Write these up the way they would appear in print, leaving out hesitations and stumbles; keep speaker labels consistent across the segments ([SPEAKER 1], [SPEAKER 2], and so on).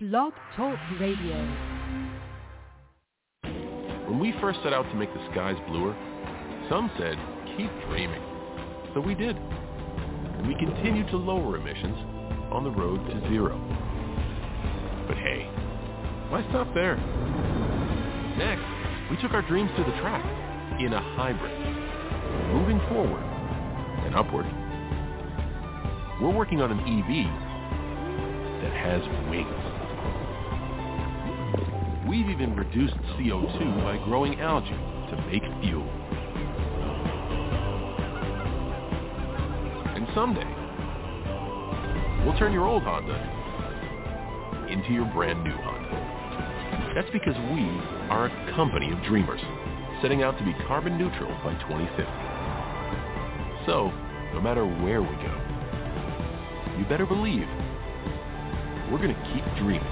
[SPEAKER 1] Blog Talk Radio.
[SPEAKER 2] When we first set out to make the skies bluer, some said, keep dreaming. So we did. And we continued to lower emissions on the road to zero. But hey, why stop there? Next, we took our dreams to the track in a hybrid, moving forward and upward. We're working on an EV that has wings. We've even reduced CO2 by growing algae to make fuel. And someday, we'll turn your old Honda into your brand new Honda. That's because we are a company of dreamers, setting out to be carbon neutral by 2050. So, no matter where we go, you better believe we're going to keep dreaming.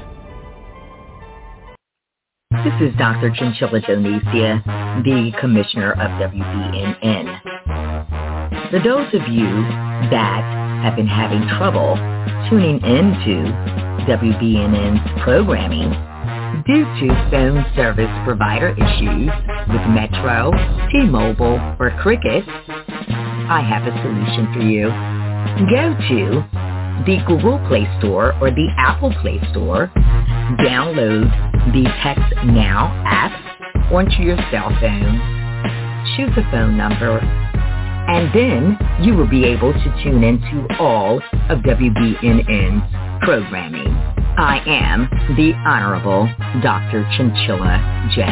[SPEAKER 3] This is Dr. Chinchilla Donesia, the Commissioner of WBNN. For those of you that have been having trouble tuning into WBNN's programming due to phone service provider issues with Metro, T-Mobile, or Cricket, I have a solution for you. Go to the Google Play Store or the Apple Play Store, download the Text Now app onto your cell phone, choose a phone number, and then you will be able to tune into all of WBNN's programming. I am the Honorable Dr. Chinchilla J.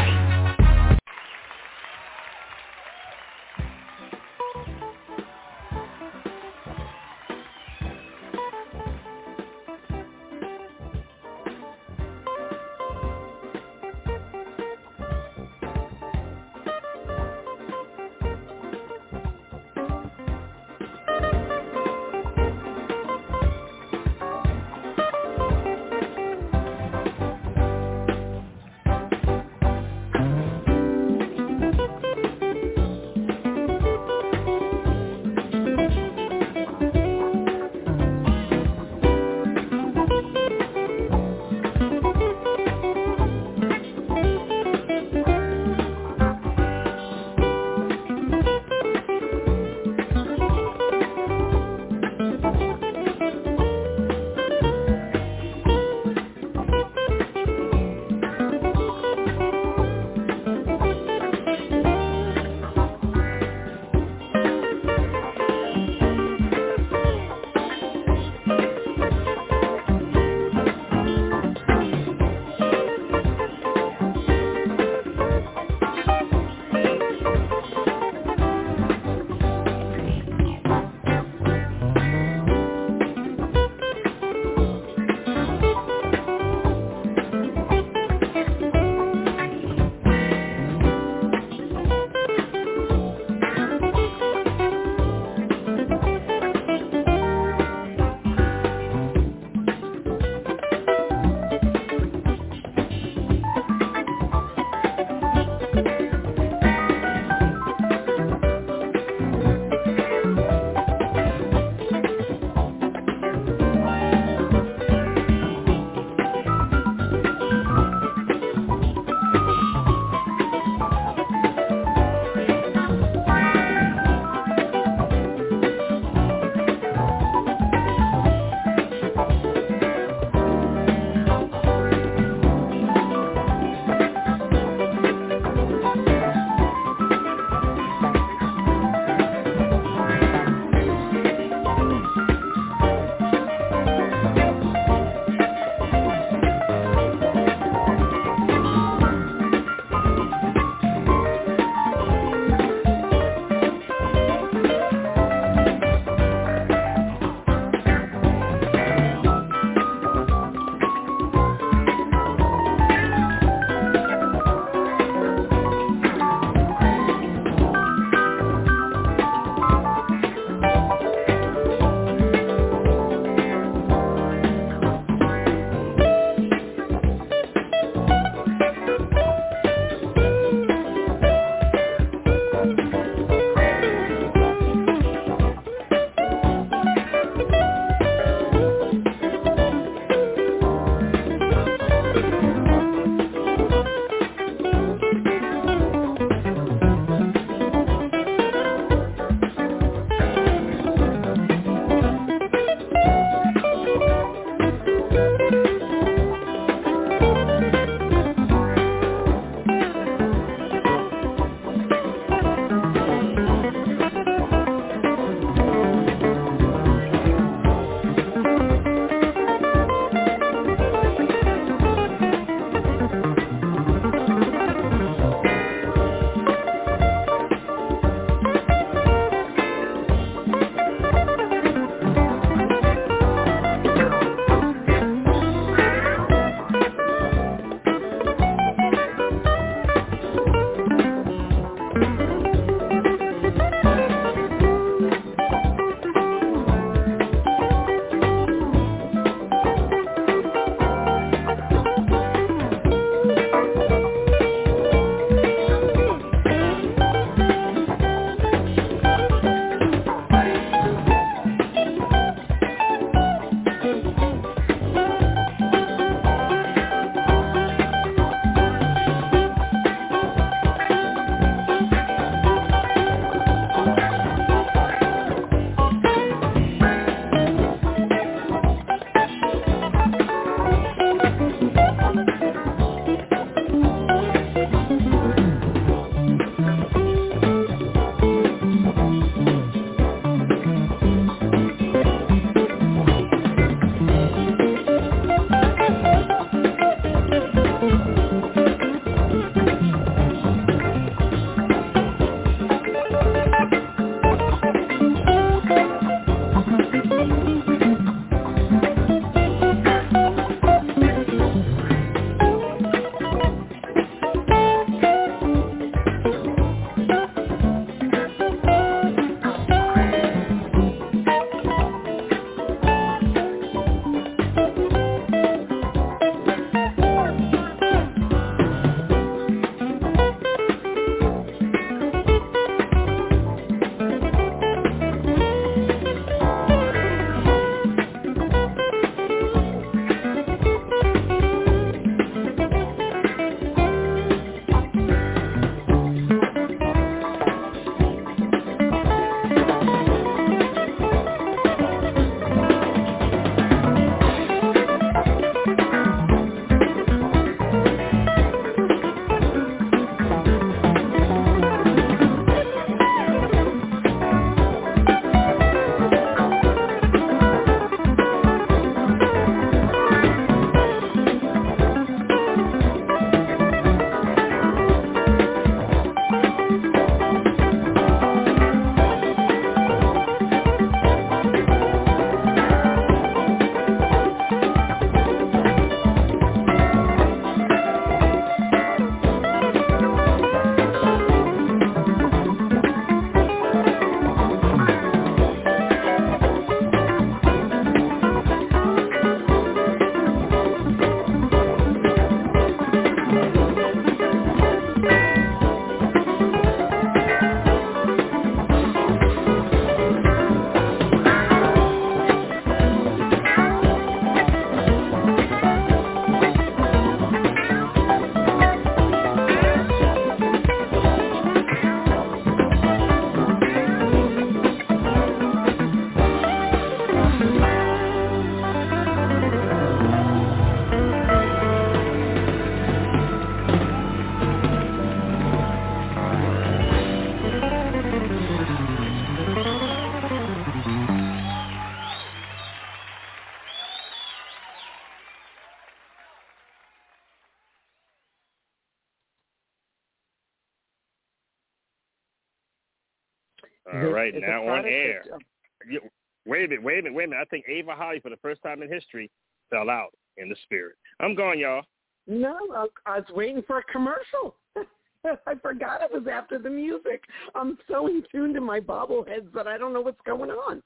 [SPEAKER 1] All right, now on air. Wait a minute. I think Ava Holly, for the first time in history, fell out in the spirit. I'm going, y'all.
[SPEAKER 4] No, I was waiting for a commercial. I forgot it was after the music. I'm so in tune to my bobbleheads that I don't know what's going on.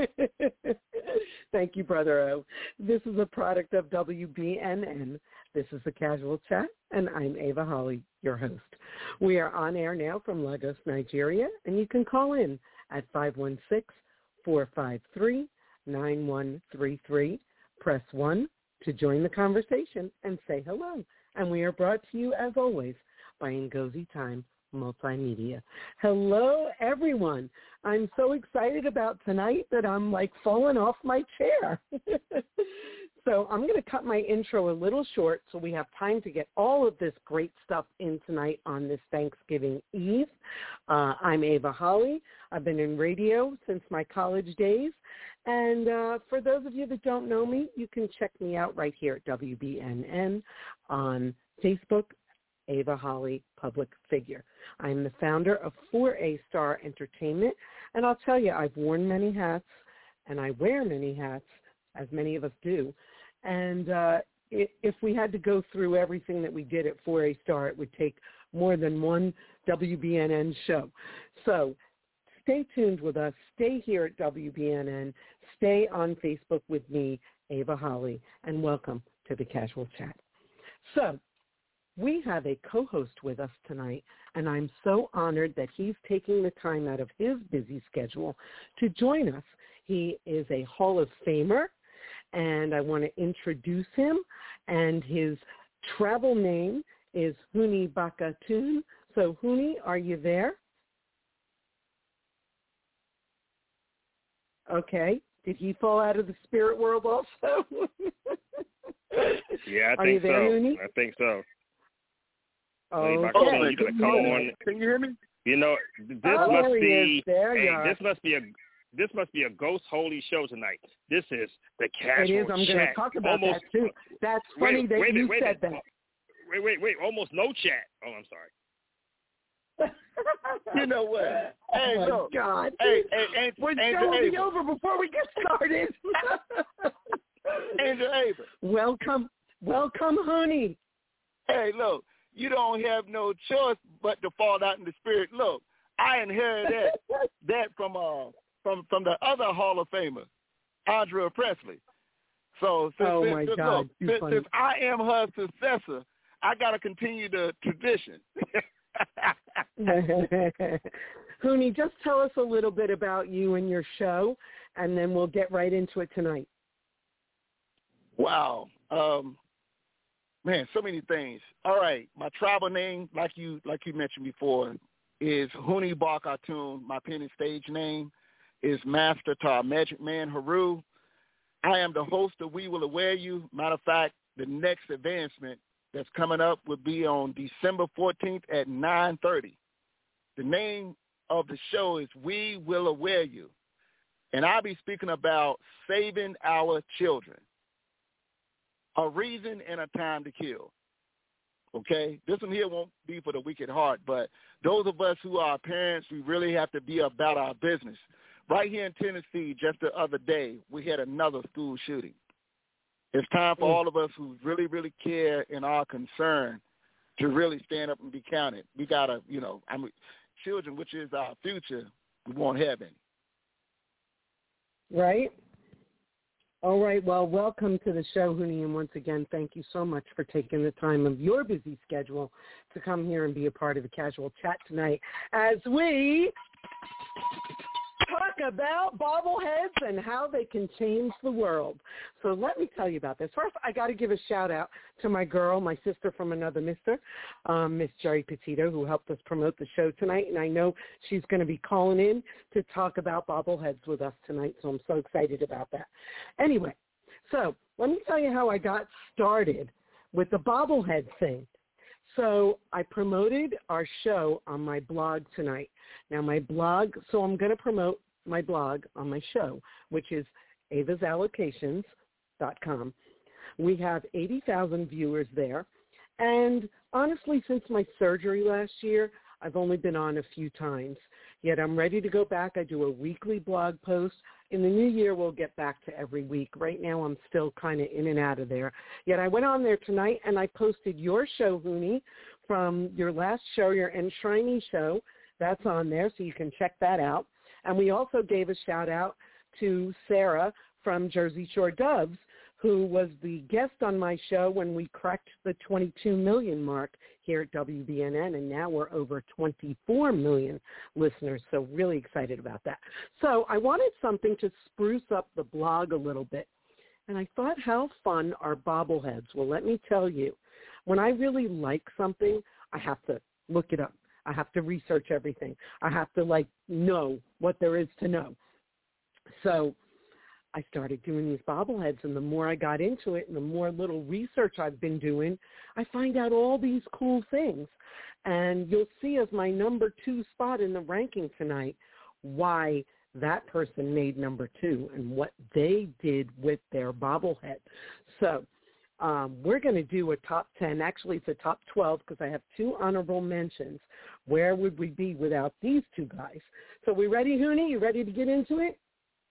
[SPEAKER 4] Thank you, Brother O. This is a product of WBNN. This is The Casual Chat, and I'm Ava Holly, your host. We are on air now from Lagos, Nigeria, and you can call in at 516-453-9133. Press 1 to join the conversation and say hello. And we are brought to you, as always, by Ngozi Time Multimedia. Hello, everyone. I'm so excited about tonight that I'm like falling off my chair. So I'm going to cut my intro a little short so we have time to get all of this great stuff in tonight on this Thanksgiving Eve. I'm Ava Holly. I've been in radio since my college days. And for those of you that don't know me, you can check me out right here at WBNN on Facebook, Ava Holly, public figure. I'm the founder of 4A Star Entertainment, and I'll tell you, I've worn many hats, and I wear many hats, as many of us do. And if we had to go through everything that we did at 4A Star, it would take more than one WBNN show. So stay tuned with us. Stay here at WBNN. Stay on Facebook with me, Ava Holly, and welcome to The Casual Chat. So we have a co-host with us tonight, and I'm so honored that he's taking the time out of his busy schedule to join us. He is a Hall of Famer, and I want to introduce him, and his travel name is Huni Bakatun. So, Huni, are you there? Okay. Did he fall out of the spirit world also?
[SPEAKER 1] Yeah, I
[SPEAKER 4] are you there,
[SPEAKER 1] so.
[SPEAKER 4] Huni?
[SPEAKER 1] I think so.
[SPEAKER 4] Oh,
[SPEAKER 1] you
[SPEAKER 4] okay.
[SPEAKER 1] gotta come on.
[SPEAKER 5] Can you hear me?
[SPEAKER 1] You know, this must be a ghost holy show tonight. This is The Casual Chat.
[SPEAKER 4] It is. I'm going to talk about that too. That's funny that you said that.
[SPEAKER 1] Wait. Almost no chat. Oh, I'm sorry.
[SPEAKER 5] You know what? Hey,
[SPEAKER 4] oh, my
[SPEAKER 5] look.
[SPEAKER 4] God.
[SPEAKER 5] Hey,
[SPEAKER 4] we're going to be over before we get started.
[SPEAKER 5] Angel Ava.
[SPEAKER 4] Welcome, honey.
[SPEAKER 5] Hey, look. You don't have no choice but to fall out in the spirit. Look, I inherited that from the other Hall of Famer, Andrea Presley. So since I am her successor, I got to continue the tradition.
[SPEAKER 4] Huni, just tell us a little bit about you and your show, and then we'll get right into it tonight.
[SPEAKER 5] Wow. Man, so many things. All right, my tribal name, like you mentioned before, is Huni Bakatun. My pen and stage name is Master Tar Magic Man Haru. I am the host of We Will Aware You. Matter of fact, the next advancement that's coming up will be on December 14th at 9:30. The name of the show is We Will Aware You, and I'll be speaking about saving our children. A reason and a time to kill. Okay? This one here won't be for the weak at heart, but those of us who are parents, we really have to be about our business. Right here in Tennessee, just the other day, we had another school shooting. It's time for all of us who really, really care and are concerned to really stand up and be counted. We got to, children, which is our future, we won't have any.
[SPEAKER 4] Right? All right. Well, welcome to the show, Huni, and once again, thank you so much for taking the time of your busy schedule to come here and be a part of the Casual Chat tonight as we talk about bobbleheads and how they can change the world. So let me tell you about this. First, I got to give a shout-out to my girl, my sister from another mister, Miss Jerry Petito, who helped us promote the show tonight, and I know she's going to be calling in to talk about bobbleheads with us tonight, so I'm so excited about that. Anyway, so let me tell you how I got started with the bobblehead thing. So I promoted our show on my blog tonight. Now my blog, so I'm going to promote my blog on my show, which is avasallocations.com. We have 80,000 viewers there. And honestly, since my surgery last year, I've only been on a few times, yet I'm ready to go back. I do a weekly blog post. In the new year, we'll get back to every week. Right now, I'm still kind of in and out of there. Yet I went on there tonight, and I posted your show, Hooney, from your last show, your Enshriney show. That's on there, so you can check that out. And we also gave a shout-out to Sarah from Jersey Shore Doves, who was the guest on my show when we cracked the 22 million mark here at WBNN, and now we're over 24 million listeners, so really excited about that. So I wanted something to spruce up the blog a little bit, and I thought how fun are bobbleheads. Well, let me tell you, when I really like something, I have to look it up. I have to research everything. I have to, know what there is to know. So I started doing these bobbleheads, and the more I got into it and the more little research I've been doing, I find out all these cool things. And you'll see as my number 2 spot in the ranking tonight why that person made number 2 and what they did with their bobblehead. So we're going to do a top 10. Actually, it's a top 12 because I have 2 honorable mentions. Where would we be without these 2 guys? So we ready, Hooney? You ready to get into it?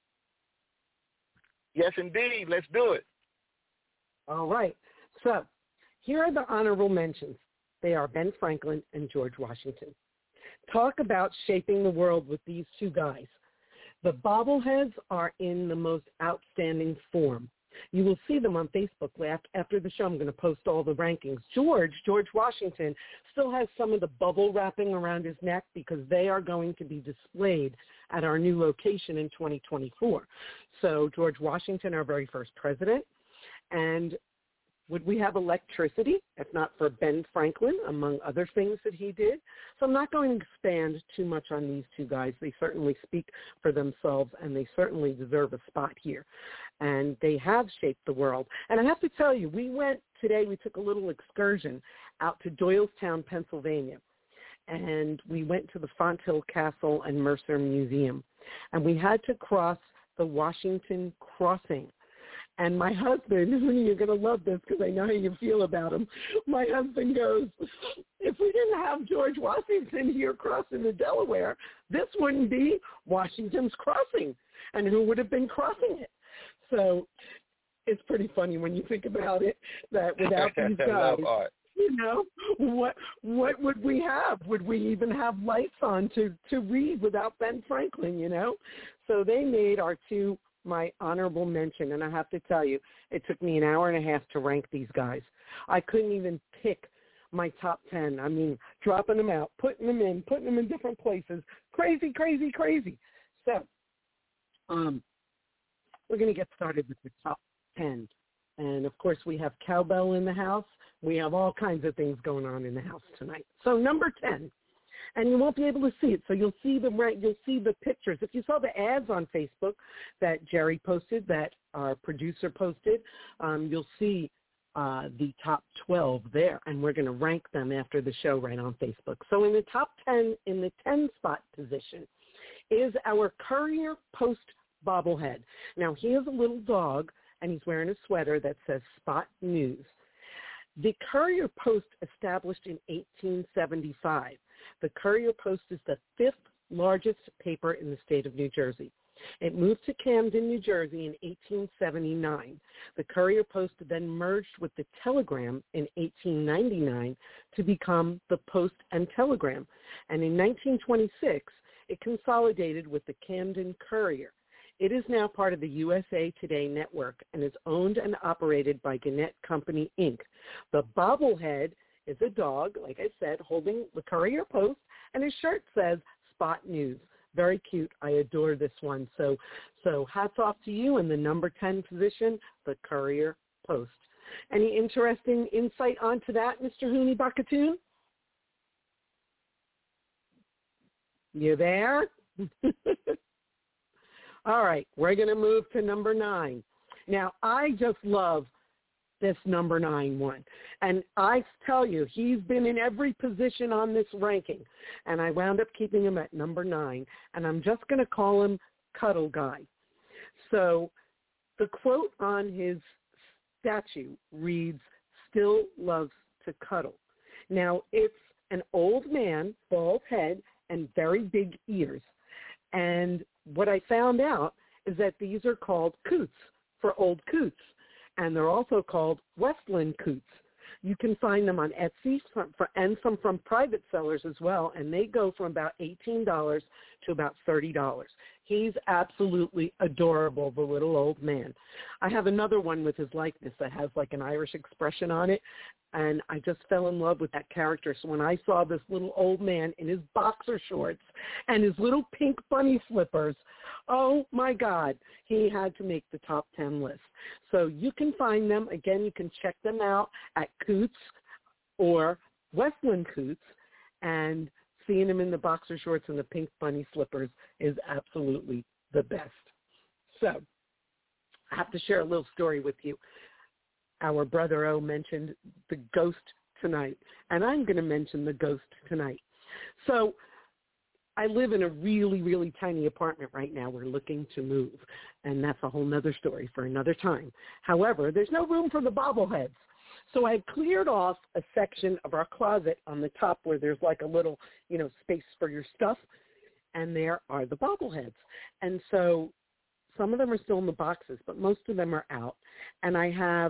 [SPEAKER 5] Yes, indeed. Let's do it.
[SPEAKER 4] All right. So here are the honorable mentions. They are Ben Franklin and George Washington. Talk about shaping the world with these 2 guys. The bobbleheads are in the most outstanding form. You will see them on Facebook. After the show, I'm going to post all the rankings. George Washington, still has some of the bubble wrapping around his neck because they are going to be displayed at our new location in 2024. So George Washington, our very first president. And would we have electricity if not for Ben Franklin, among other things that he did? So I'm not going to expand too much on these 2 guys. They certainly speak for themselves, and they certainly deserve a spot here. And they have shaped the world. And I have to tell you, we took a little excursion out to Doylestown, Pennsylvania. And we went to the Fonthill Castle and Mercer Museum. And we had to cross the Washington Crossing. And my husband, you're going to love this because I know how you feel about him. My husband goes, if we didn't have George Washington here crossing the Delaware, this wouldn't be Washington's Crossing. And who would have been crossing it? So it's pretty funny when you think about it that without these guys, what would we have? Would we even have lights on to read without Ben Franklin, So they made my honorable mention, and I have to tell you, it took me an hour and a half to rank these guys. I couldn't even pick my top 10. I mean, dropping them out, putting them in different places. Crazy, crazy, crazy. So we're going to get started with the top 10. And, of course, we have cowbell in the house. We have all kinds of things going on in the house tonight. So number 10. And you won't be able to see it, so you'll see the pictures. If you saw the ads on Facebook that Jerry posted, that our producer posted, you'll see the top 12 there, and we're going to rank them after the show right on Facebook. So in the top 10, in the 10-spot position, is our Courier Post bobblehead. Now, he is a little dog, and he's wearing a sweater that says Spot News. The Courier Post, established in 1875. The Courier Post is the 5th largest paper in the state of New Jersey. It moved to Camden, New Jersey in 1879. The Courier Post then merged with the Telegram in 1899 to become the Post and Telegram. And in 1926, it consolidated with the Camden Courier. It is now part of the USA Today network and is owned and operated by Gannett Company, Inc. The bobblehead is a dog, like I said, holding the Courier Post, and his shirt says Spot News. Very cute. I adore this one. So hats off to you in the number 10 position, the Courier Post. Any interesting insight onto that, Mr. Hooney Bakatoon? You there? All right, we're going to move to number 9. Now, I just love this number 9 one. And I tell you, he's been in every position on this ranking. And I wound up keeping him at number 9. And I'm just going to call him Cuddle Guy. So the quote on his statue reads, "Still loves to cuddle." Now, it's an old man, bald head, and very big ears. And what I found out is that these are called coots for old coots, and they're also called Westland coots. You can find them on Etsy and some from private sellers as well, and they go from about $18 to about $30. He's absolutely adorable, the little old man. I have another one with his likeness that has like an Irish expression on it, and I just fell in love with that character. So when I saw this little old man in his boxer shorts and his little pink bunny slippers, oh my God, he had to make the top 10 list. So you can find them. Again, you can check them out at Coots or Westland Coots, and seeing him in the boxer shorts and the pink bunny slippers is absolutely the best. So I have to share a little story with you. Our brother O mentioned the ghost tonight, and I'm going to mention the ghost tonight. So I live in a really, really tiny apartment right now. We're looking to move, and that's a whole nother story for another time. However, there's no room for the bobbleheads. So I cleared off a section of our closet on the top where there's like a little, space for your stuff, and there are the bobbleheads. And so some of them are still in the boxes, but most of them are out. And I have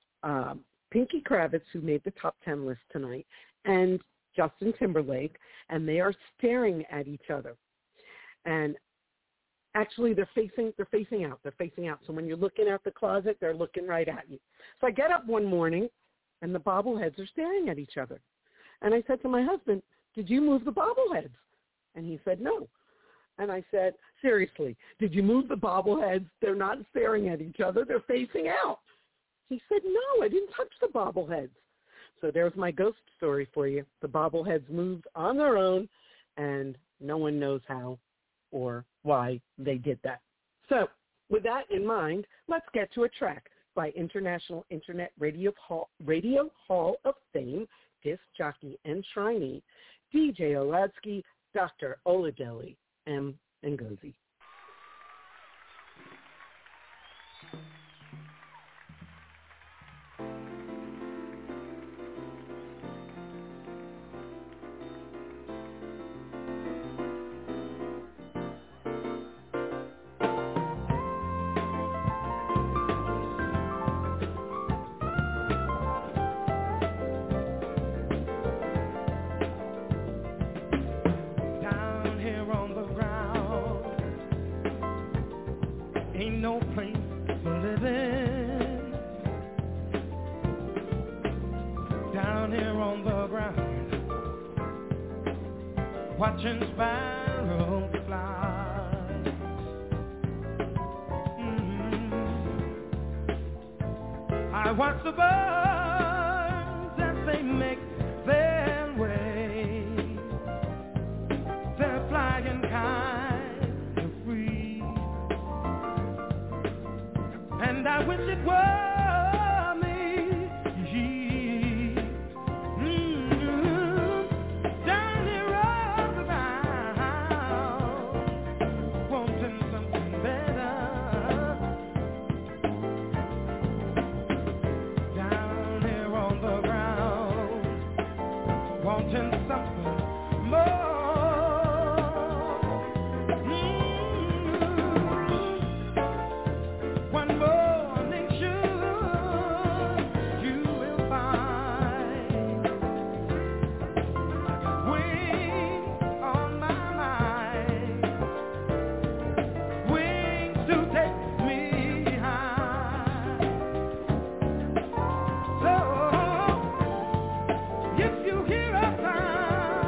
[SPEAKER 4] Pinky Kravitz, who made the top 10 list tonight, and Justin Timberlake, and they are staring at each other. And actually, they're facing out. They're facing out. So when you're looking at the closet, they're looking right at you. So I get up one morning, and the bobbleheads are staring at each other. And I said to my husband, "Did you move the bobbleheads?" And he said, "No." And I said, "Seriously, did you move the bobbleheads? They're not staring at each other. They're facing out." He said, "No, I didn't touch the bobbleheads." So there's my ghost story for you. The bobbleheads moved on their own, and no one knows how or why they did that. So with that in mind, let's get to a track by International Internet Radio Hall of Fame disc jockey and Shrinee, DJ Oladsky, Dr. Oladeli, M. Ngozi.
[SPEAKER 6] Watching sparrows fly. I watch the birds as they make their way. They're flying kind and free, and I wish it were if you hear a sound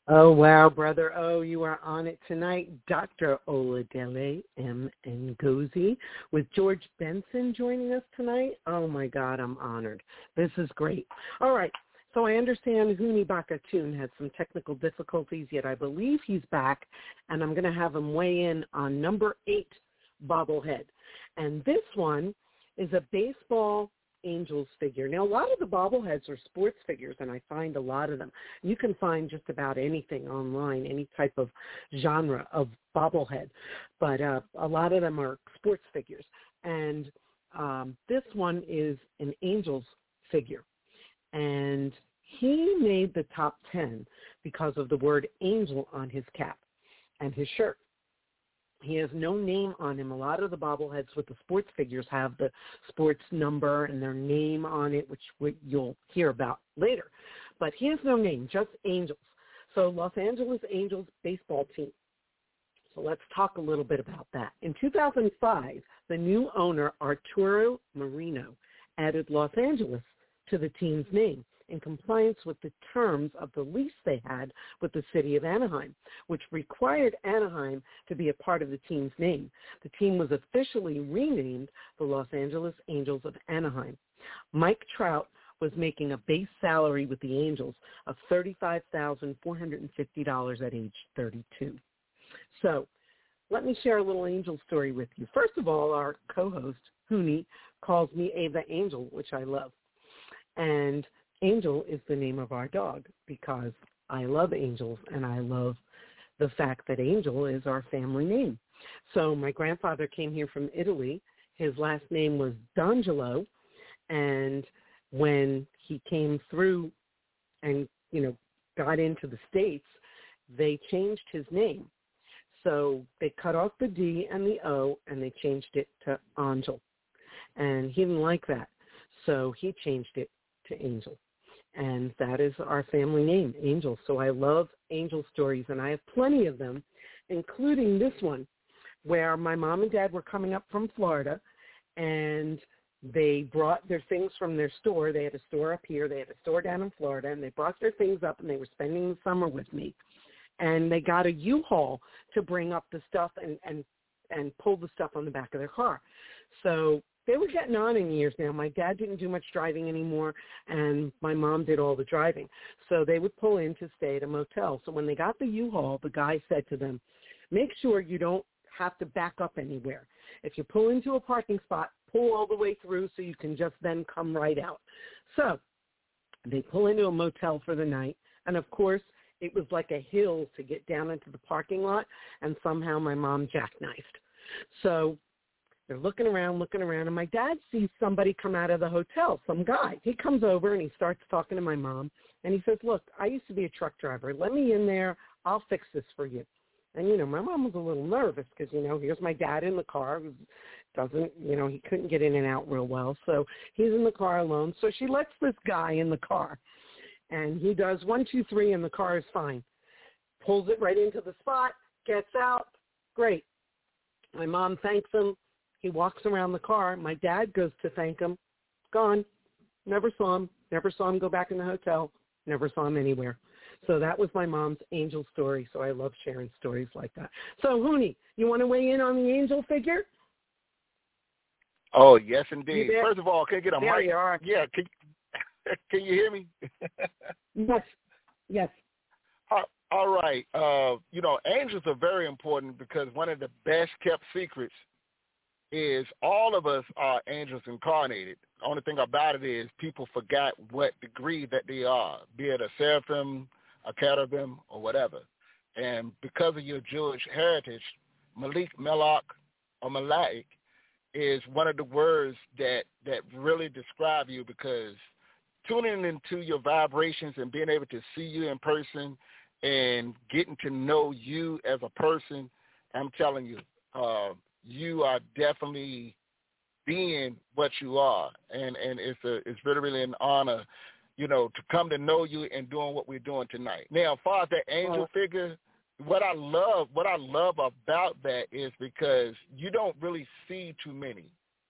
[SPEAKER 4] Oh, wow, brother. Oh, you are on it tonight. Dr. Oladele M. Ngozi with George Benson joining us tonight. Oh, my God, I'm honored. This is great. All right, so I understand Huni Bakatun had some technical difficulties, yet I believe he's back, and I'm going to have him weigh in on number 8 bobblehead. And this one is a baseball Angels figure. Now, a lot of the bobbleheads are sports figures, and I find a lot of them. You can find just about anything online, any type of genre of bobblehead, but a lot of them are sports figures. And this one is an Angels figure, and he made the top 10 because of the word angel on his cap and his shirt. He has no name on him. A lot of the bobbleheads with the sports figures have the sports number and their name on it, which you'll hear about later. But he has no name, just Angels. So Los Angeles Angels baseball team. So let's talk a little bit about that. In 2005, the new owner, Arturo Marino, added Los Angeles to the team's name in compliance with the terms of the lease they had with the city of Anaheim, which required Anaheim to be a part of the team's name. The team was officially renamed the Los Angeles Angels of Anaheim. Mike Trout was making a base salary with the Angels of $35,450 at age 32. So let me share a little Angel story with you. First of all, our co-host, Huni, calls me Ava Angel, which I love. And Angel is the name of our dog because I love angels, and I love the fact that Angel is our family name. So my grandfather came here from Italy. His last name was D'Angelo, and when he came through and, got into the States, they changed his name. So they cut off the D and the O, and they changed it to Angel. And he didn't like that, so he changed it to Angel. And that is our family name, Angel. So I love angel stories, and I have plenty of them, including this one, where my mom and dad were coming up from Florida, and they brought their things from their store. They had a store up here. They had a store down in Florida, and they brought their things up, and they were spending the summer with me. And they got a U-Haul to bring up the stuff and pull the stuff on the back of their car. So they were getting on in years now. My dad didn't do much driving anymore, and my mom did all the driving. So they would pull in to stay at a motel. So when they got the U-Haul, the guy said to them, make sure you don't have to back up anywhere. If you pull into a parking spot, pull all the way through so you can just then come right out. So they pull into a motel for the night, and of course, it was like a hill to get down into the parking lot, and somehow my mom jackknifed. So they're looking around, and my dad sees somebody come out of the hotel, some guy. He comes over, and he starts talking to my mom, and he says, look, I used to be a truck driver. Let me in there. I'll fix this for you. And, my mom was a little nervous because, here's my dad in the car who he couldn't get in and out real well. So he's in the car alone. So she lets this guy in the car, and he does 1, 2, 3, and the car is fine. Pulls it right into the spot, gets out. Great. My mom thanks him. He walks around the car. My dad goes to thank him. Gone. Never saw him. Never saw him go back in the hotel. Never saw him anywhere. So that was my mom's angel story. So I love sharing stories like that. So, Huni, you want to weigh in on the angel figure?
[SPEAKER 5] Oh, yes, indeed. First of all, can I get a
[SPEAKER 4] there
[SPEAKER 5] mic?
[SPEAKER 4] You are.
[SPEAKER 5] Yeah. Can you hear me?
[SPEAKER 4] Yes.
[SPEAKER 5] All right. Angels are very important because one of the best kept secrets is all of us are angels incarnated. The only thing about it is people forgot what degree that they are, be it a seraphim, a cherubim, or whatever. And because of your Jewish heritage, Malik, Melach, or Malaik is one of the words that really describe you, because tuning into your vibrations and being able to see you in person and getting to know you as a person, I'm telling you, you are definitely being what you are, and it's really, really an honor, to come to know you and doing what we're doing tonight. Now, as far as that angel figure, what I love about that is because you don't really see too many,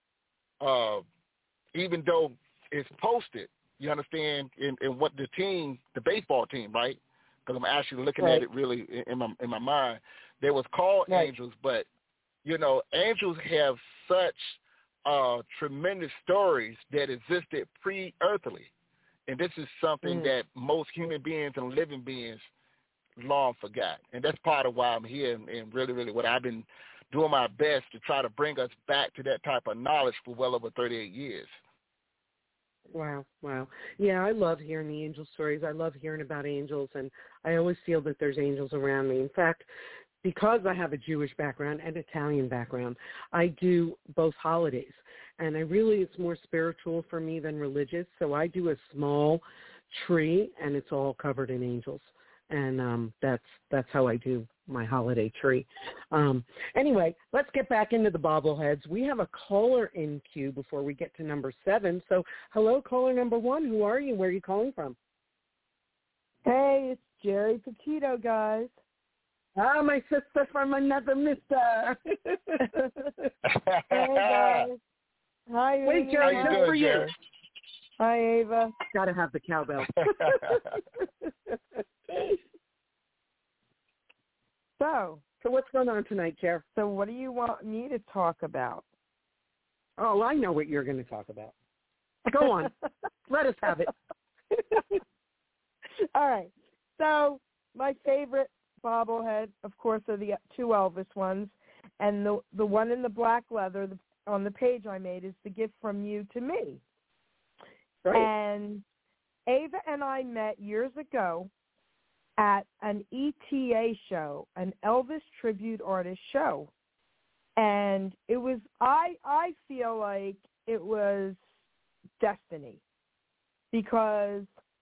[SPEAKER 5] even though it's posted. You understand in what the baseball team, right? because I'm actually looking at it really in my mind. They was called angels, but, you know, angels have such tremendous stories that existed pre-earthly. And this is something that most human beings and living beings long forgot. And that's part of why I'm here and really, really what I've been doing my best to try to bring us back to that type of knowledge for well over 38 years.
[SPEAKER 4] Wow. Yeah, I love hearing the angel stories. I love hearing about angels, and I always feel that there's angels around me. In fact, because I have a Jewish background and Italian background, I do both holidays. And it's more spiritual for me than religious. So I do a small tree, and it's all covered in angels. And that's how I do my holiday tree. Anyway, let's get back into the bobbleheads. We have a caller in queue before we get to number 7. So hello, caller number 1. Who are you? Where are you calling from?
[SPEAKER 7] Hey, it's Jerry Petito, guys.
[SPEAKER 4] Ah, my sister from another mister.
[SPEAKER 7] Hey, guys. Hi, Amy.
[SPEAKER 4] Wait, Jerry, just for you.
[SPEAKER 5] Jerry?
[SPEAKER 7] Hi, Ava.
[SPEAKER 4] Got to have the cowbell. So what's going on tonight, Jer?
[SPEAKER 7] So what do you want me to talk about?
[SPEAKER 4] Oh, I know what you're going to talk about. Go on. Let us have it.
[SPEAKER 7] All right. So my favorite bobblehead, of course, are the 2 Elvis ones. And the one in the black leather on the page I made is the gift from you to me.
[SPEAKER 4] Right.
[SPEAKER 7] And Ava and I met years ago at an ETA show, an Elvis tribute artist show. And it was, I feel like it was destiny, because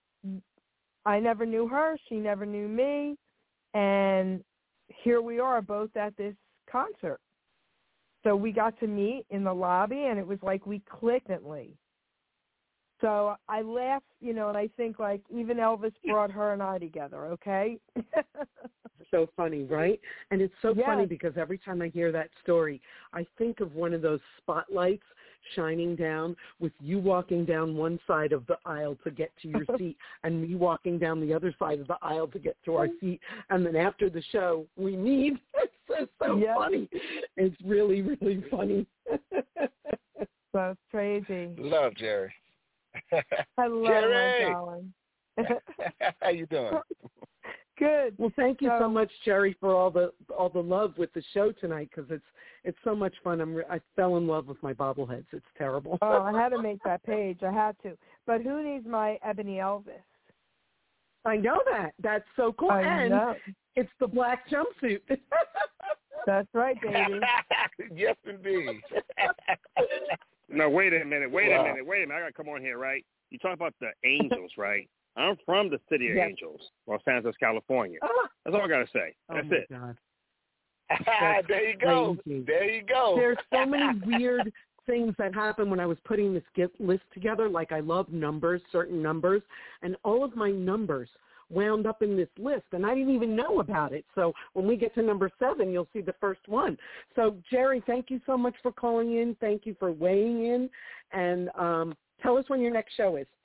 [SPEAKER 7] I never knew her, she never knew me, and here we are both at this concert. So we got to meet in the lobby, and it was like we clicked instantly. So I laugh, and I think, like, even Elvis brought her and I together, okay?
[SPEAKER 4] So funny, right? And it's so funny because every time I hear that story, I think of one of those spotlights shining down with you walking down one side of the aisle to get to your seat and me walking down the other side of the aisle to get to our seat. And then after the show, we meet. It's so funny. It's really, really funny.
[SPEAKER 7] That's crazy.
[SPEAKER 5] Love Jerry.
[SPEAKER 7] I love
[SPEAKER 5] Jerry.
[SPEAKER 7] my darling.
[SPEAKER 5] How you doing?
[SPEAKER 7] Good.
[SPEAKER 4] Well, thank you so much, Jerry, for all the love with the show tonight, because it's so much fun. I fell in love with my bobbleheads. It's terrible.
[SPEAKER 7] Oh, I had to make that page. I had to. But who needs my Ebony Elvis?
[SPEAKER 4] I know that. That's so cool.
[SPEAKER 7] I know.
[SPEAKER 4] It's the black jumpsuit.
[SPEAKER 7] That's right, baby.
[SPEAKER 5] Yes, indeed.
[SPEAKER 1] No, wait a minute. I got to come on here, right? You talk about the Angels, right? I'm from the city of Angels, Los Angeles, California. That's all I got to say. That's it.
[SPEAKER 4] God.
[SPEAKER 5] There you go.
[SPEAKER 4] Crazy.
[SPEAKER 5] There you go.
[SPEAKER 4] There's so many weird things that happened when I was putting this gift list together. Like, I love numbers, certain numbers, and all of my numbers wound up in this list, and I didn't even know about it. So when we get to number 7, you'll see the first one. So, Jerry, thank you so much for calling in. Thank you for weighing in. And tell us when your next show is.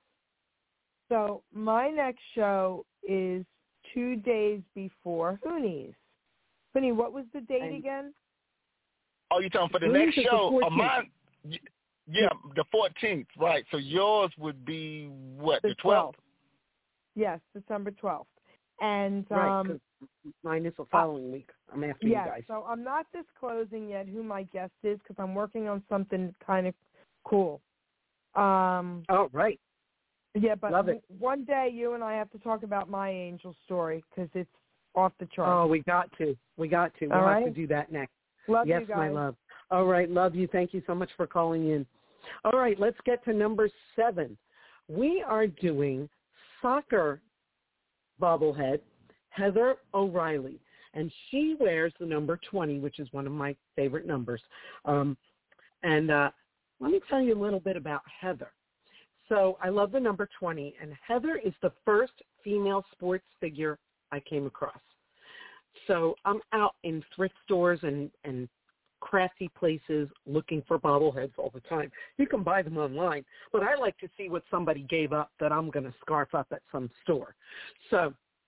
[SPEAKER 7] So my next show is 2 days before Hoonies. Hooney, what was the date again?
[SPEAKER 5] Oh, you're talking for the
[SPEAKER 4] Hoonies
[SPEAKER 5] next show? Mine,
[SPEAKER 4] Yeah,
[SPEAKER 5] the 14th, right. So yours would be, what, the 12th?
[SPEAKER 7] Yes, December 12th. And
[SPEAKER 4] right, 'cause mine is the following week. I'm after you guys.
[SPEAKER 7] So I'm not disclosing yet who my guest is because I'm working on something kind of cool.
[SPEAKER 4] Oh, right.
[SPEAKER 7] Yeah, but
[SPEAKER 4] Love it.
[SPEAKER 7] One day you and I have to talk about my angel story because it's off the charts.
[SPEAKER 4] Oh, we got to. We'll have to do that next.
[SPEAKER 7] Love
[SPEAKER 4] yes,
[SPEAKER 7] you guys.
[SPEAKER 4] my love. All right, love you. Thank you so much for calling in. All right, let's get to number 7. We are doing soccer bobblehead, Heather O'Reilly, and she wears the number 20, which is one of my favorite numbers. And let me tell you a little bit about Heather. So I love the number 20, and Heather is the first female sports figure I came across. So I'm out in thrift stores and crafty places looking for bobbleheads all the time. You can buy them online, but I like to see what somebody gave up that I'm going to scarf up at some store. So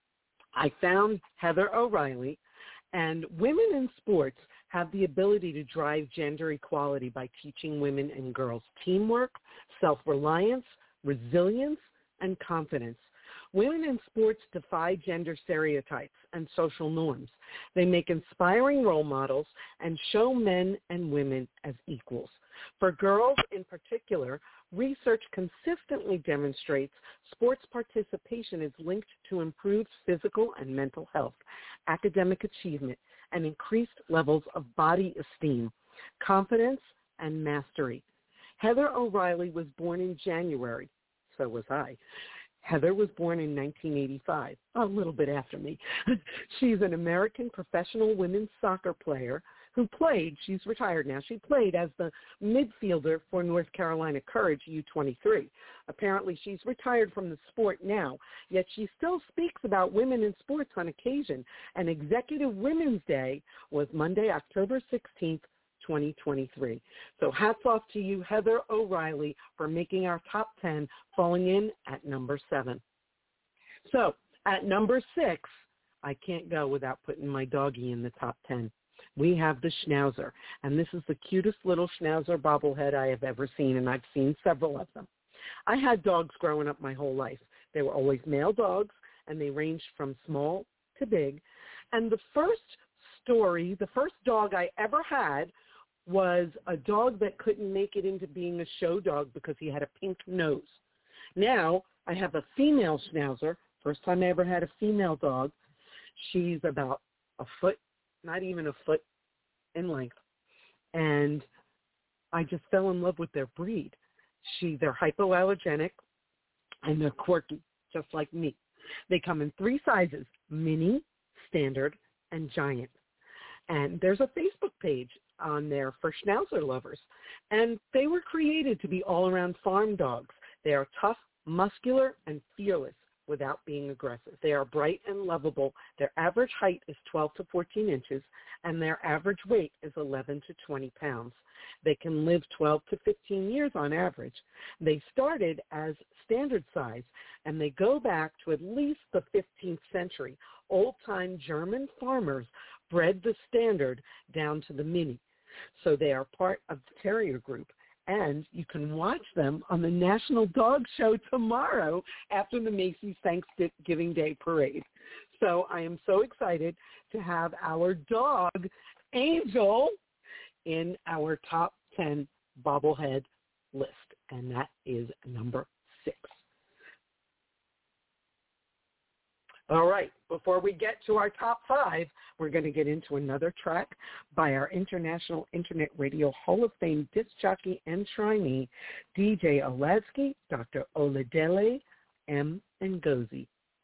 [SPEAKER 4] I found Heather O'Reilly, and women in sports have the ability to drive gender equality by teaching women and girls teamwork, self-reliance, resilience, and confidence. Women in sports defy gender stereotypes and social norms. They make inspiring role models and show men and women as equals. For girls in particular, research consistently demonstrates sports participation is linked to improved physical and mental health, academic achievement, and increased levels of body esteem, confidence, and mastery. Heather O'Reilly was born in January. So was I. Heather was born in 1985, a little bit after me. She's an American professional women's soccer player who played, she's retired now, she played as the midfielder for North Carolina Courage U23. Apparently she's retired from the sport now, yet she still speaks about women in sports on occasion. And Executive Women's Day was Monday, October 16th, 2023. So hats off to you, Heather O'Reilly, for making our top 10, falling in at number 7. So at number 6, I can't go without putting my doggie in the top 10. We have the Schnauzer, and this is the cutest little Schnauzer bobblehead I have ever seen, and I've seen several of them. I had dogs growing up my whole life. They were always male dogs, and they ranged from small to big. And the first dog I ever had was a dog that couldn't make it into being a show dog because he had a pink nose. Now I have a female Schnauzer, first time I ever had a female dog. She's about a foot, not even a foot in length. And I just fell in love with their breed. They're hypoallergenic and they're quirky, just like me. They come in 3 sizes, mini, standard, and giant. And there's a Facebook page on there for Schnauzer lovers. And they were created to be all-around farm dogs. They are tough, muscular, and fearless without being aggressive. They are bright and lovable. Their average height is 12 to 14 inches, and their average weight is 11 to 20 pounds. They can live 12 to 15 years on average. They started as standard size, and they go back to at least the 15th century. Old-time German farmers bred the standard down to the mini. So they are part of the Terrier group. And you can watch them on the National Dog Show tomorrow after the Macy's Thanksgiving Day Parade. So I am so excited to have our dog, Angel, in our top 10 bobblehead list. And that is number 6. All right, before we get to our top 5, we're going to get into another track by our International Internet Radio Hall of Fame disc jockey and trainee, DJ Oladski, Dr. Oladele M. Ngozi.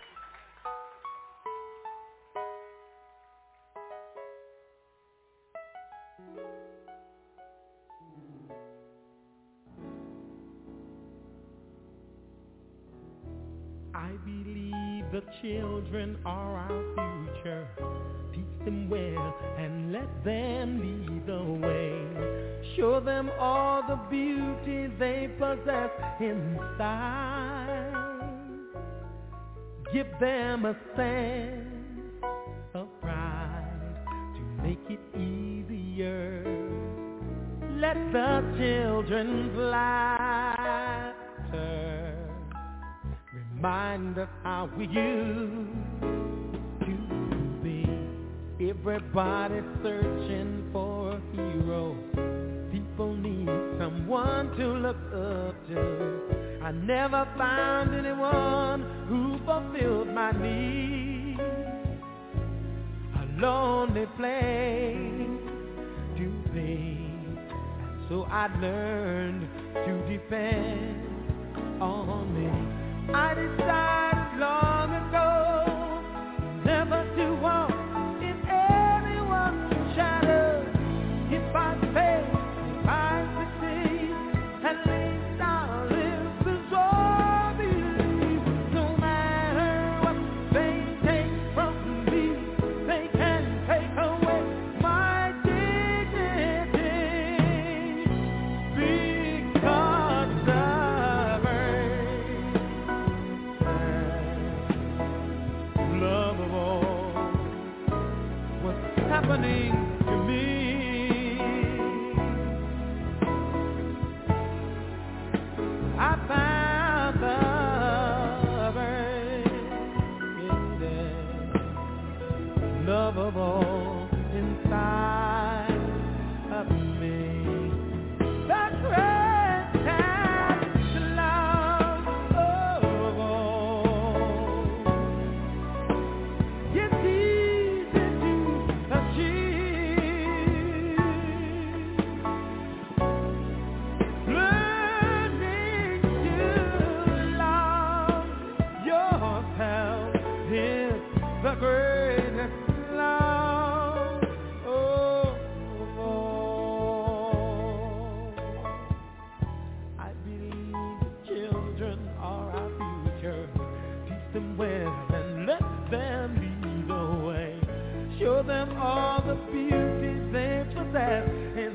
[SPEAKER 6] I believe the children are our future. Teach them well and let them lead the way. Show them all the beauty they possess inside. Give them a sense of pride to make it easier. Let the children's laughter remind us how we used to be. Everybody's searching for a hero. People need someone to look up to. I never found anyone who fulfilled my need. A lonely place to be. And so I learned to depend on me. I decided long ago never to walk in anyone's shadow. If I fail, if I succeed, at least I'll live to believe. No matter what they take from me, they can take away my dignity. Because of her. happening to me. I found the very lovable inside of me. The greatest love of all. It's easy to achieve. Learning to love yourself is the greatest love of all. I believe the children are our future. Teach them well and let them lead the way. Show them all the beauty they possess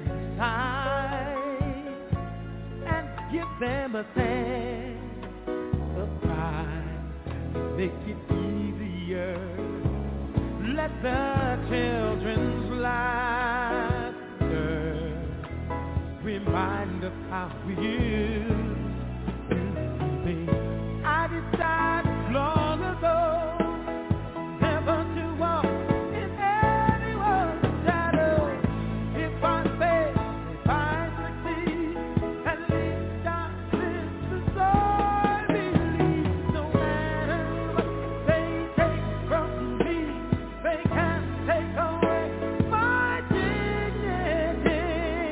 [SPEAKER 6] inside, and give them a sense of pride. Make it easier. Let the children's laughter remind us how we used to be. I decided long ago never to walk in anyone's shadow. If I fail, if I succeed, at least I live the story. Believe no matter what they take from me, they can't take away my dignity,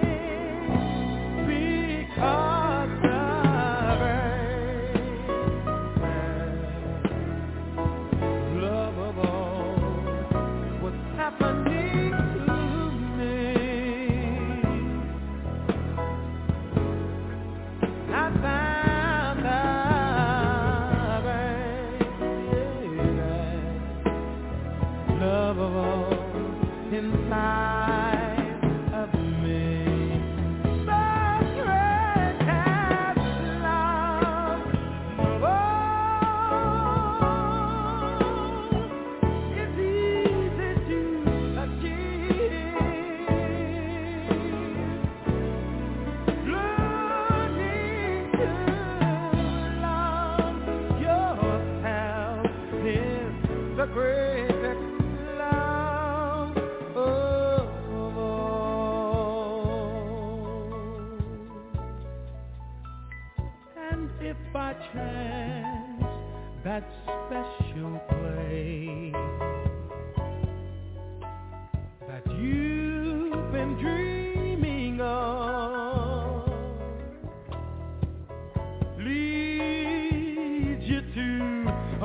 [SPEAKER 6] because the greatest love of all was happening to me. I found the greatest love of all inside of me. The greatest love of all is easy to achieve. Learning to love yourself is the greatest love of all. And if by chance that special place that you've been dreaming of leads you to a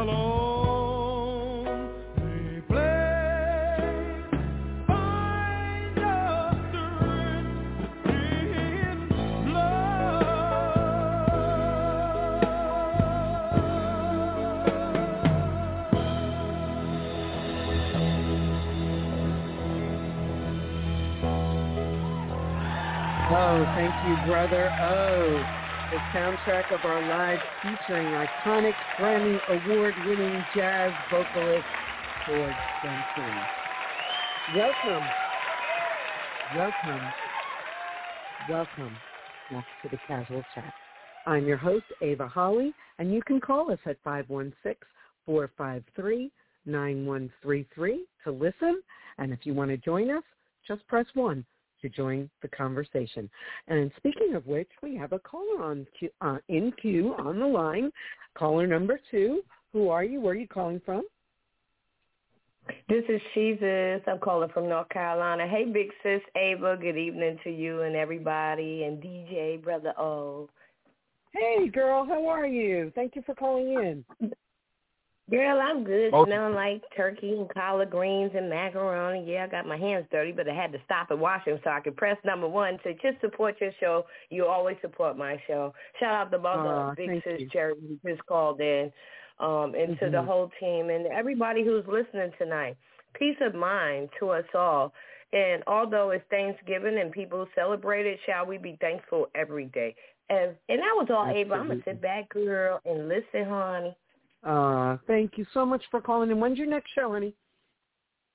[SPEAKER 6] lonely place, find your strength in
[SPEAKER 4] Oh, thank you, brother. Oh, the soundtrack of our lives featuring iconic Grammy Award-winning jazz vocalist George Benson. Welcome back to the Casual Chat. I'm your host, Ava Holly, and you can call us at 516-453-9133 to listen. And if you want to join us, just press 1 to join the conversation. And speaking of which, we have a caller in queue on the line. Caller number 2. Who are you? Where are you calling from?
[SPEAKER 8] This is Jesus. I'm calling from North Carolina. Hey, big sis Ava. Good evening to you and everybody, and DJ Brother O.
[SPEAKER 4] Hey, girl. How are you? Thank you for calling in.
[SPEAKER 8] Girl, I'm good. Smelling like turkey and collard greens and macaroni. Yeah, I got my hands dirty, but I had to stop and wash them so I could press number 1 to just support your show. You always support my show. Shout out to mother, big sis Jerry, who just called in, and to the whole team and everybody who's listening tonight. Peace of mind to us all. And although it's Thanksgiving and people celebrate it, shall we be thankful every day? And that was all, Ava. I'm going to sit back, girl, and listen, honey.
[SPEAKER 4] Thank you so much for calling in. When's your next show, honey?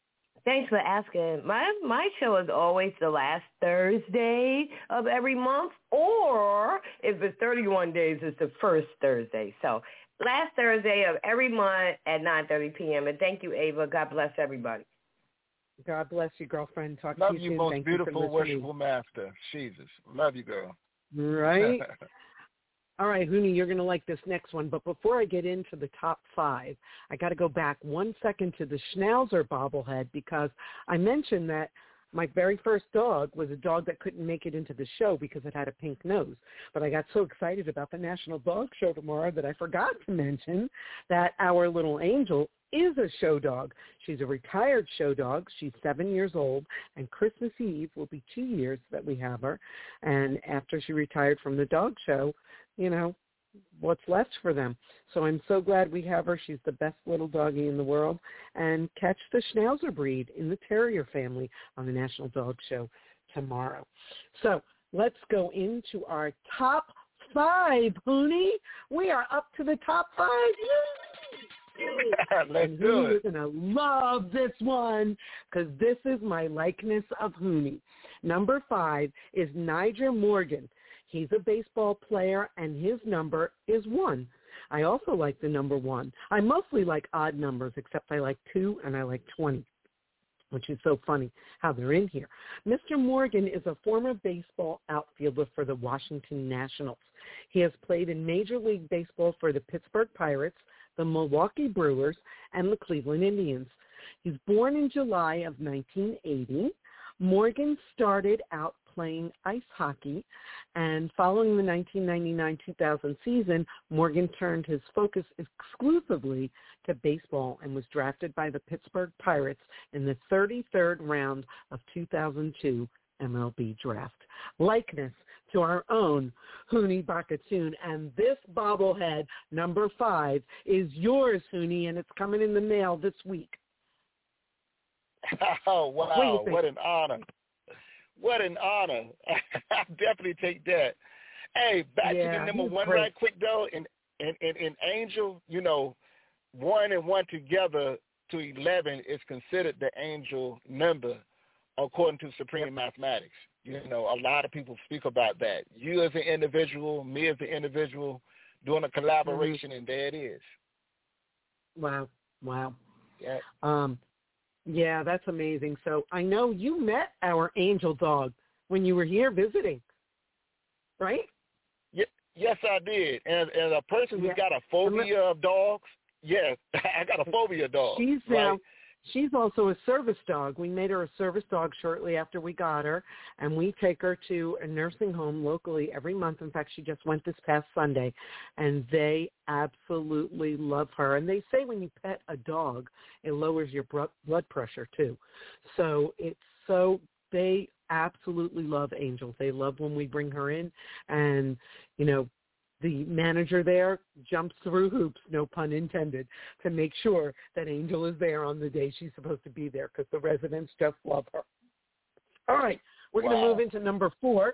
[SPEAKER 8] Thanks for asking. My show is always the last Thursday of every month, or if it's 31 days, it's the first Thursday. So last Thursday of every month at 9:30 p.m. And thank you, Ava. God bless everybody.
[SPEAKER 4] God bless you, girlfriend. Talk
[SPEAKER 5] Love
[SPEAKER 4] to you
[SPEAKER 5] you,
[SPEAKER 4] soon.
[SPEAKER 5] most
[SPEAKER 4] Thank
[SPEAKER 5] beautiful,
[SPEAKER 4] you
[SPEAKER 5] worshipful master. Jesus. Love you, girl.
[SPEAKER 4] Right? All right, Hooney, you're going to like this next one. But before I get into the top 5, I got to go back 1 second to the Schnauzer bobblehead, because I mentioned that my very first dog was a dog that couldn't make it into the show because it had a pink nose. But I got so excited about the National Dog Show tomorrow that I forgot to mention that our little Angel is a show dog. She's a retired show dog. She's 7 years old, and Christmas Eve will be 2 years that we have her. And after she retired from the dog show, you know, what's left for them. So I'm so glad we have her. She's the best little doggie in the world. And catch the Schnauzer breed in the Terrier family on the National Dog Show tomorrow. So let's go into our top 5, Hooney. We are up to the top 5.
[SPEAKER 5] Let's do it.
[SPEAKER 4] You're going to love this one, because this is my likeness of Hooney. Number 5 is Nyjer Morgan. He's a baseball player, and his number is 1. I also like the number 1. I mostly like odd numbers, except I like 2 and I like 20, which is so funny how they're in here. Mr. Morgan is a former baseball outfielder for the Washington Nationals. He has played in Major League Baseball for the Pittsburgh Pirates, the Milwaukee Brewers, and the Cleveland Indians. He's born in July of 1980. Morgan started out playing ice hockey, and following the 1999-2000 season, Morgan turned his focus exclusively to baseball and was drafted by the Pittsburgh Pirates in the 33rd round of 2002 MLB draft. Likeness to our own Hooney Bakatoon, and this bobblehead, number 5, is yours, Hooney, and it's coming in the mail this week.
[SPEAKER 5] Oh, wow. What an honor. What an honor. I'll definitely take that. Hey, back to the number 1 right quick, though. In Angel, you know, 1 and 1 together to 11 is considered the Angel number according to Supreme Mathematics. You know, a lot of people speak about that. You as an individual, me as an individual, doing a collaboration, and there it is.
[SPEAKER 4] Wow.
[SPEAKER 5] Yeah.
[SPEAKER 4] Yeah, that's amazing. So I know you met our Angel dog when you were here visiting, right?
[SPEAKER 5] Yes, I did. And a person who's got a phobia of dogs, yes, I got a phobia of dogs.
[SPEAKER 4] She's also a service dog. We made her a service dog shortly after we got her, and we take her to a nursing home locally every month. In fact, she just went this past Sunday, and they absolutely love her. And they say when you pet a dog, it lowers your blood pressure too. So they absolutely love Angel. They love when we bring her in, and, you know, the manager there jumps through hoops, no pun intended, to make sure that Angel is there on the day she's supposed to be there, because the residents just love her. All right, we're going to move into number 4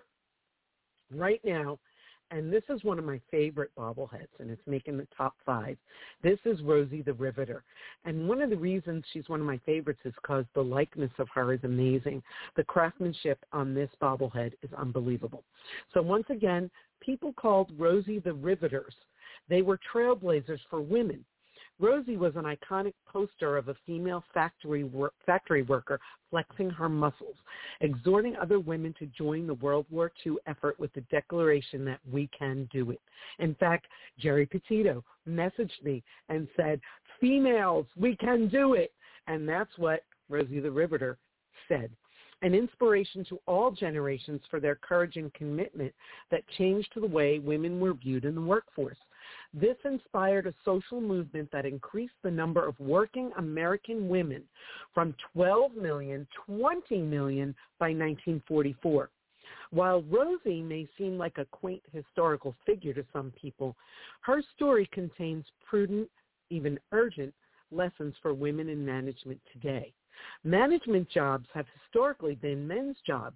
[SPEAKER 4] right now, and this is one of my favorite bobbleheads, and it's making the top 5. This is Rosie the Riveter, and one of the reasons she's one of my favorites is because the likeness of her is amazing. The craftsmanship on this bobblehead is unbelievable. So once again, people called Rosie the Riveters. They were trailblazers for women. Rosie was an iconic poster of a female factory worker flexing her muscles, exhorting other women to join the World War II effort with the declaration that we can do it. In fact, Jerry Petito messaged me and said, "Females, we can do it." And that's what Rosie the Riveter said. An inspiration to all generations for their courage and commitment that changed the way women were viewed in the workforce. This inspired a social movement that increased the number of working American women from 12 million, 20 million by 1944. While Rosie may seem like a quaint historical figure to some people, her story contains prudent, even urgent, lessons for women in management today. Management jobs have historically been men's jobs,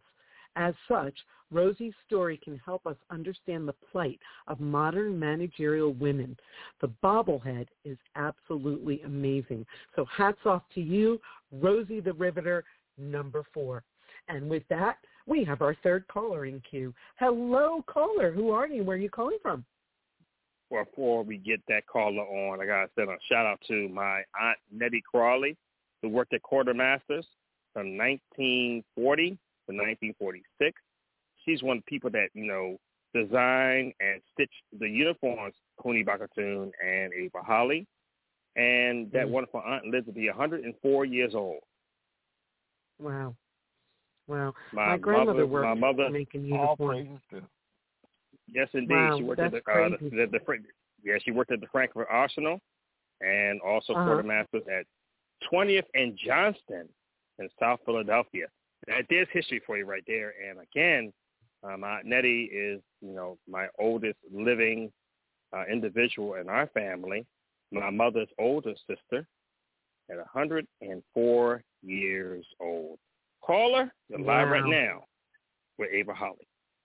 [SPEAKER 4] As such, Rosie's story can help us understand the plight of modern managerial women. The bobblehead is absolutely amazing. So hats off to you, Rosie the Riveter, number 4. And with that, we have our third caller in queue. Hello, caller. Who are you? Where are you calling from?
[SPEAKER 1] Well, before we get that caller on, I got to send a shout-out to my Aunt Nettie Crawley, who worked at Quartermasters from 1940 to 1946. She's one of the people that, designed and stitched the uniforms, Huni Bakatoon and Ava Holly. And that wonderful aunt lived to be 104 years old.
[SPEAKER 4] Wow. My grandmother worked making uniforms.
[SPEAKER 1] Yes, indeed.
[SPEAKER 4] Wow,
[SPEAKER 1] she worked at she worked at the Frankfurt Arsenal and also Quartermasters at 20th and Johnston in South Philadelphia. There's history for you right there. And again, my Aunt Nettie is, my oldest living individual in our family, my mother's older sister, at 104 years old. Caller, you're live right now with Ava Holly.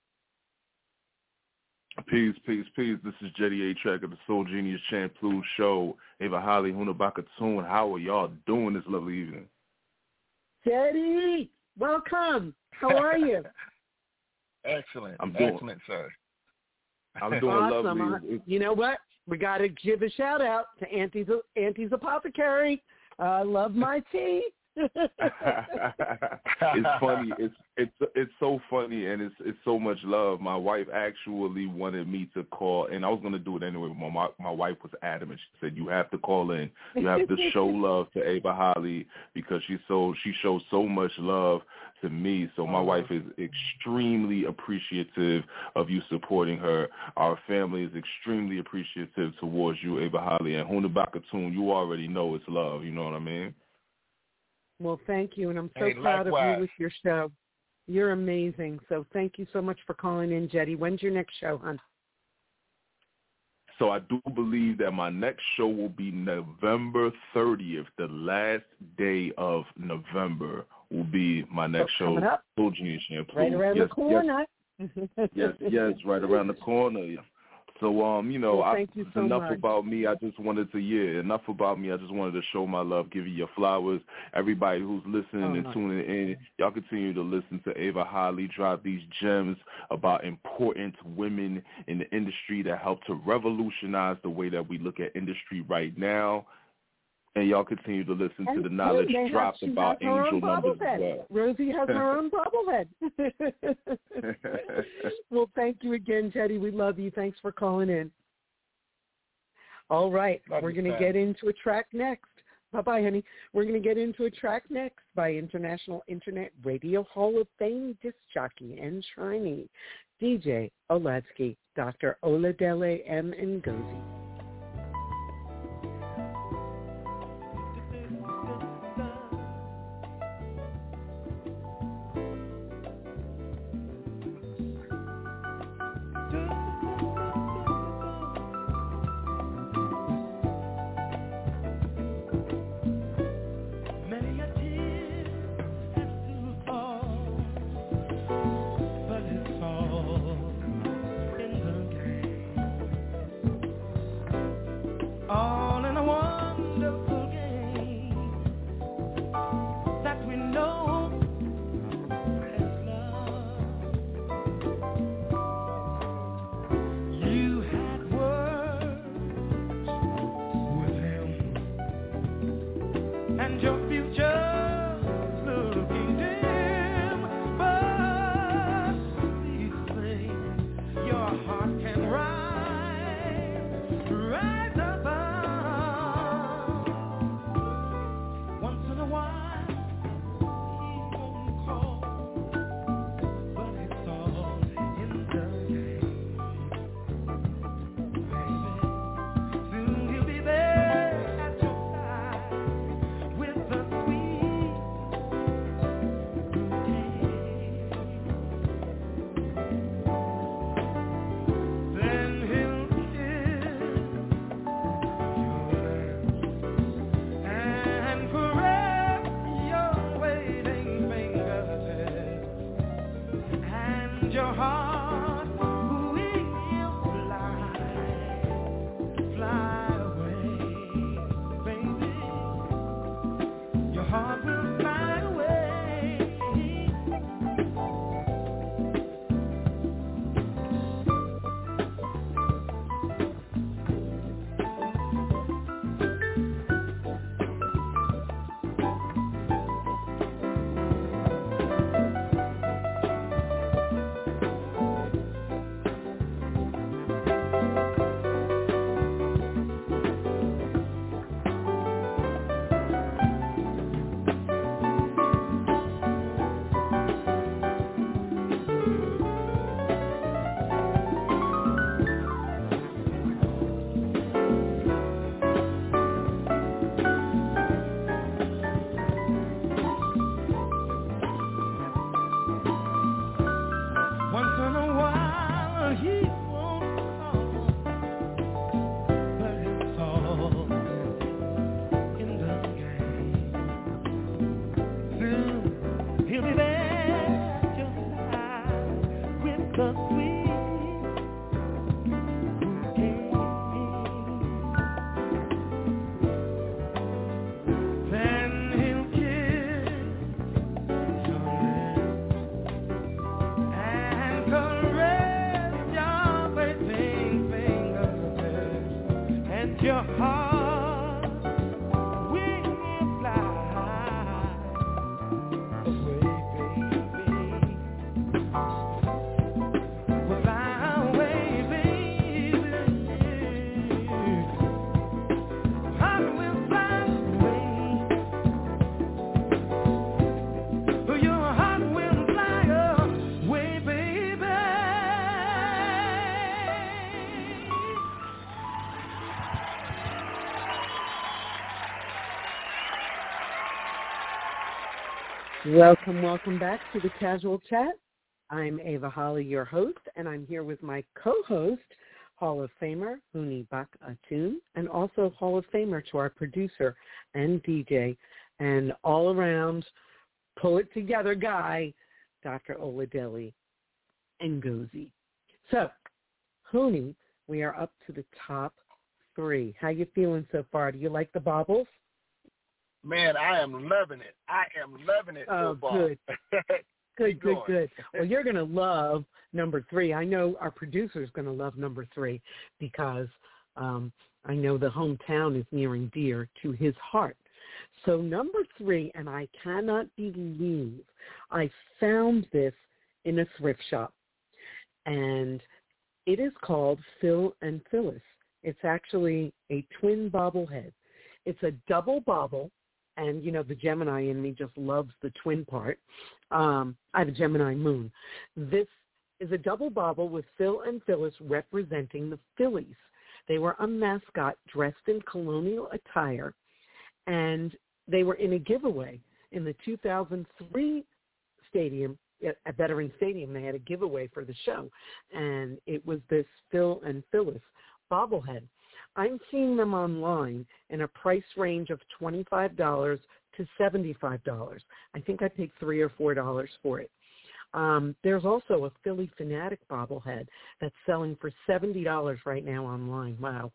[SPEAKER 9] Peace. This is Jetty A-Track of the Soul Genius Shampoo Show. Ava Holly, Huni Bakatoon. How are y'all doing this lovely evening?
[SPEAKER 4] Jetty, welcome. How are you?
[SPEAKER 5] Excellent. Excellent, sir.
[SPEAKER 9] I'm doing
[SPEAKER 4] awesome.
[SPEAKER 9] lovely.
[SPEAKER 4] You know what? We got to give a shout out to Auntie's Apothecary. I love my tea.
[SPEAKER 9] It's funny. It's so funny, and it's so much love. My wife actually wanted me to call, and I was going to do it anyway. My wife was adamant. She said, "You have to call in. You have to show love to Ava Holly because she shows so much love to me." So my wife is extremely appreciative of you supporting her. Our family is extremely appreciative towards you, Ava Holly, and Huni Bakatoon. You already know it's love. You know what I mean?
[SPEAKER 4] Well, thank you, and I'm so proud of you with your show. You're amazing. So thank you so much for calling in, Jetty. When's your next show, hon?
[SPEAKER 9] So I do believe that my next show will be November 30th. The last day of November will be my next show. Soul Genius Shampoo.
[SPEAKER 4] Right around the corner.
[SPEAKER 9] Yes, right around the corner. So,
[SPEAKER 4] thank you so
[SPEAKER 9] enough
[SPEAKER 4] much.
[SPEAKER 9] about me. I just wanted to show my love, give you your flowers. Everybody who's listening and tuning in, y'all continue to listen to Ava Holly drop these gems about important women in the industry that help to revolutionize the way that we look at industry right now. And y'all continue to listen to the knowledge dropped about angel numbers as well.
[SPEAKER 4] Rosie has her own bobblehead. Well, thank you again, Jetty. We love you. Thanks for calling in. All right. We're going to get into a track next. Bye-bye, honey. We're going to get into a track next by International Internet Radio Hall of Fame disc jockey and Shriney, DJ Oladsky, Dr. Oladele M. Ngozi.
[SPEAKER 6] With the sweet
[SPEAKER 4] Welcome back to the Casual Chat. I'm Ava Holly, your host, and I'm here with my co-host, Hall of Famer Huni Bak-Atun, and also Hall of Famer to our producer and DJ and all-around pull-it-together guy, Dr. Oladele Ngozi. So, Huni, we are up to the top 3. How you feeling so far? Do you like the baubles?
[SPEAKER 5] Man, I am loving it. So far.
[SPEAKER 4] Good. Good. Well, you're going to love number 3. I know our producer's going to love number 3 because I know the hometown is near and dear to his heart. So number 3, and I cannot believe I found this in a thrift shop, and it is called Phil and Phyllis. It's actually a twin bobblehead. It's a double bobble. And, you know, the Gemini in me just loves the twin part. I have a Gemini moon. This is a double bobble with Phil and Phyllis representing the Phillies. They were a mascot dressed in colonial attire, and they were in a giveaway in the 2003 stadium, at Veterans Stadium. They had a giveaway for the show, and it was this Phil and Phyllis bobblehead. I'm seeing them online in a price range of $25 to $75. I think I paid $3 or $4 for it. There's also a Philly Fanatic bobblehead that's selling for $70 right now online. Wow.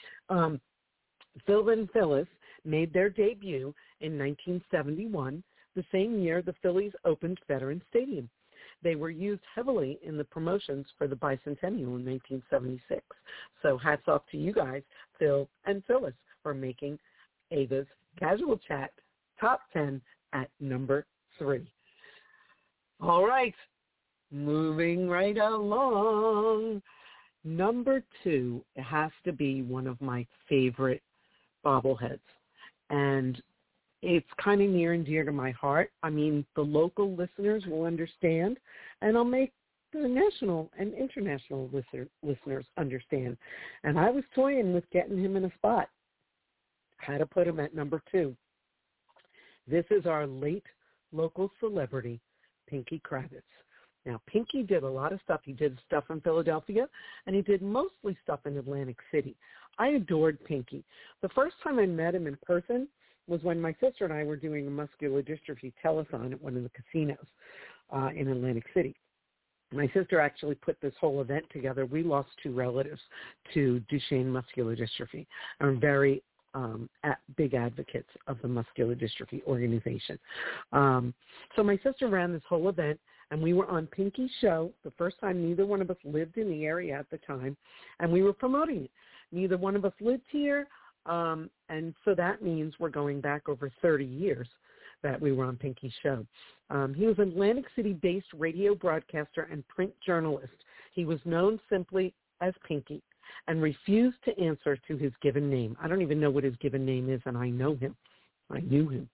[SPEAKER 4] Phil and Phyllis made their debut in 1971, the same year the Phillies opened Veterans Stadium. They were used heavily in the promotions for the bicentennial in 1976. So hats off to you guys, Phil and Phyllis, for making Ava's Casual Chat Top 10 at number 3. All right, moving right along. Number 2, it has to be one of my favorite bobbleheads. And it's kind of near and dear to my heart. I mean, the local listeners will understand, and I'll make the national and international listeners understand. And I was toying with getting him in a spot. How to put him at number 2. This is our late local celebrity, Pinky Kravitz. Now, Pinky did a lot of stuff. He did stuff in Philadelphia, and he did mostly stuff in Atlantic City. I adored Pinky. The first time I met him in person was when my sister and I were doing a muscular dystrophy telethon at one of the casinos in Atlantic City. My sister actually put this whole event together. We lost 2 relatives to Duchenne muscular dystrophy. I'm very big advocates of the muscular dystrophy organization. So my sister ran this whole event, and we were on Pinky's show. The first time, neither one of us lived in the area at the time, and we were promoting it. Neither one of us lived here. And so that means we're going back over 30 years that we were on Pinky's show. He was an Atlantic City-based radio broadcaster and print journalist. He was known simply as Pinky and refused to answer to his given name. I don't even know what his given name is, and I know him. I knew him.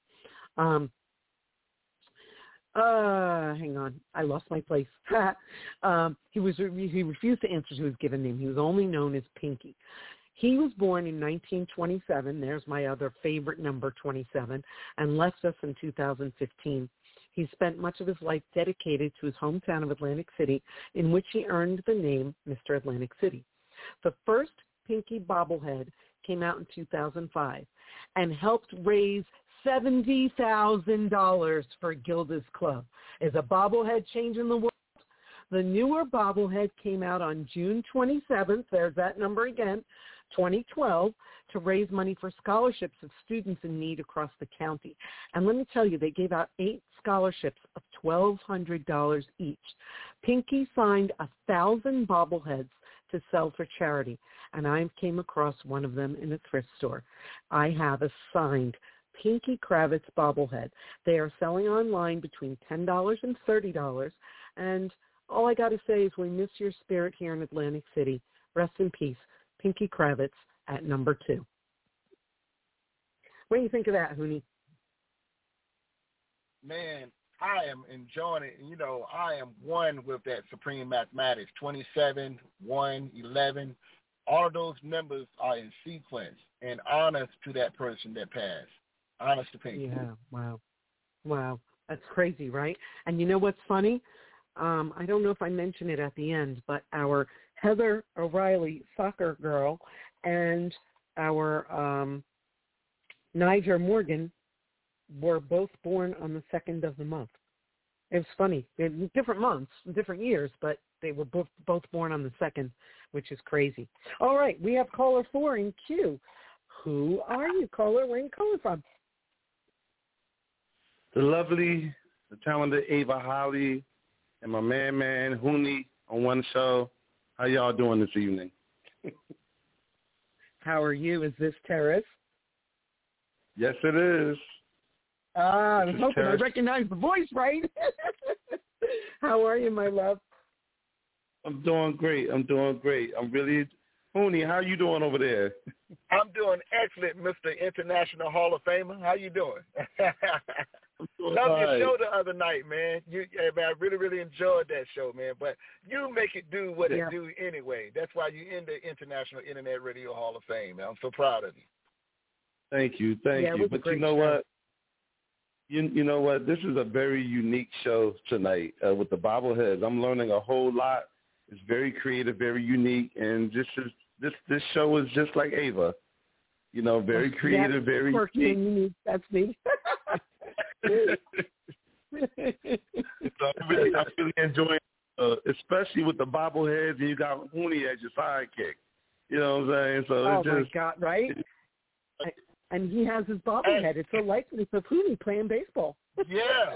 [SPEAKER 4] Hang on. I lost my place. He refused to answer to his given name. He was only known as Pinky. He was born in 1927. There's my other favorite number, 27, and left us in 2015. He spent much of his life dedicated to his hometown of Atlantic City, in which he earned the name Mr. Atlantic City. The first Pinky bobblehead came out in 2005 and helped raise $70,000 for Gilda's Club. Is a bobblehead changing the world? The newer bobblehead came out on June 27th, there's that number again, 2012, to raise money for scholarships of students in need across the county. And let me tell you, they gave out 8 scholarships of $1,200 each. Pinky signed 1,000 bobbleheads to sell for charity, and I came across one of them in a thrift store. I have a signed Pinky Kravitz bobblehead. They are selling online between $10 and $30, and all I got to say is we miss your spirit here in Atlantic City. Rest in peace, Pinky Kravitz at number 2. What do you think of that, Huni?
[SPEAKER 5] Man, I am enjoying it. You know, I am one with that supreme mathematics, 27, 1, 11. All of those numbers are in sequence, and honest to that person that passed. Honest to Pinky.
[SPEAKER 4] Yeah, wow. That's crazy, right? And you know what's funny? I don't know if I mentioned it at the end, but our Heather O'Reilly soccer girl and our Niger Morgan were both born on the 2nd of the month. It was funny. Different months, different years, but they were both born on the 2nd, which is crazy. All right, we have caller 4 in queue. Who are you, caller? Where are you calling from?
[SPEAKER 10] The lovely, the talented Ava Holly and my man, Huni on one show. How y'all doing this evening?
[SPEAKER 4] How are you? Is this Terrace?
[SPEAKER 10] Yes, it is.
[SPEAKER 4] I was hoping I recognized the voice, right? How are you, my love?
[SPEAKER 10] I'm doing great. I'm really, Huni, how you doing over there?
[SPEAKER 5] I'm doing excellent, Mr. International Hall of Famer. How you doing? Love your show the other night, man. Man, I really, really enjoyed that show, man. But you make it do what it do anyway. That's why you're in the International Internet Radio Hall of Fame, man. I'm so proud of you.
[SPEAKER 10] Thank you. But you know what? You know what? This is a very unique show tonight with the bobbleheads. I'm learning a whole lot. It's very creative, very unique, and this show is just like Ava. You know, very creative, very unique.
[SPEAKER 4] That's me.
[SPEAKER 10] So I'm really enjoying, especially with the bobbleheads, and you got Huni as your sidekick. You know what I'm saying? So
[SPEAKER 4] my God, right? And he has his bobblehead. It's a likeness of Huni playing baseball.
[SPEAKER 5] Yeah.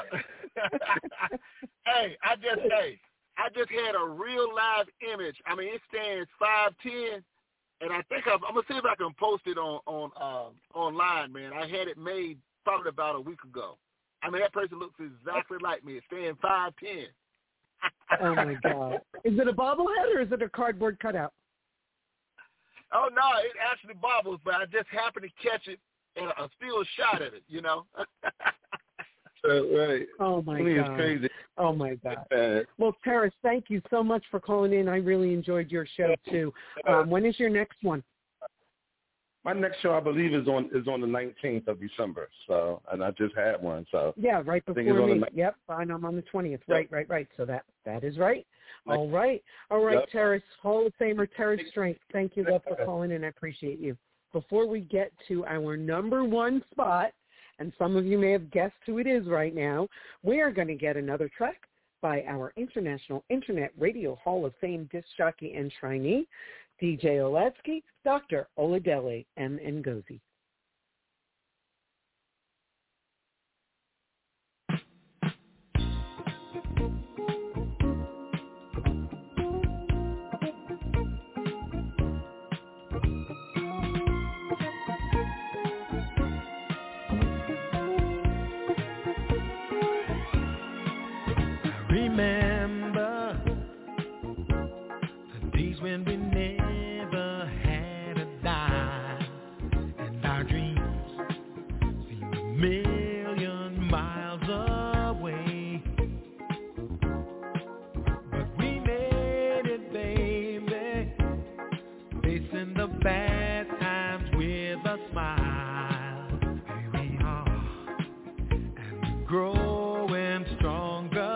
[SPEAKER 5] I just had a real live image. I mean, it stands 5'10", and I think I'm gonna see if I can post it on online, man. I had it made probably about a week ago. I mean, that person looks exactly like me. It's standing 5'10".
[SPEAKER 4] Oh my God! Is it a bobblehead or is it a cardboard cutout?
[SPEAKER 5] Oh no, it actually bobbles, but I just happened to catch it and a still shot at it. You know.
[SPEAKER 10] Right.
[SPEAKER 4] Oh my God!
[SPEAKER 10] It's crazy.
[SPEAKER 4] Oh my God! Well, Terrace, thank you so much for calling in. I really enjoyed your show too. When is your next one?
[SPEAKER 10] My next show, I believe, is on the 19th of December. So, and I just had one. So
[SPEAKER 4] yeah, right before me. Yep, I'm on the 20th. Yep. Right. So that is right. All right, yep. Terrace, Hall of Famer Terrace Strength. Thank you, love, for calling in. I appreciate you. Before we get to our number one spot, and some of you may have guessed who it is right now, we are going to get another track by our International Internet Radio Hall of Fame disc jockey and trainee, DJ Oletsky, Dr. Oladele M. Ngozi.
[SPEAKER 6] Remember the days when we never had a dime, and our dreams seemed a million miles away. But we made it, baby, facing the bad times with a smile. Here we are, and we're growing stronger.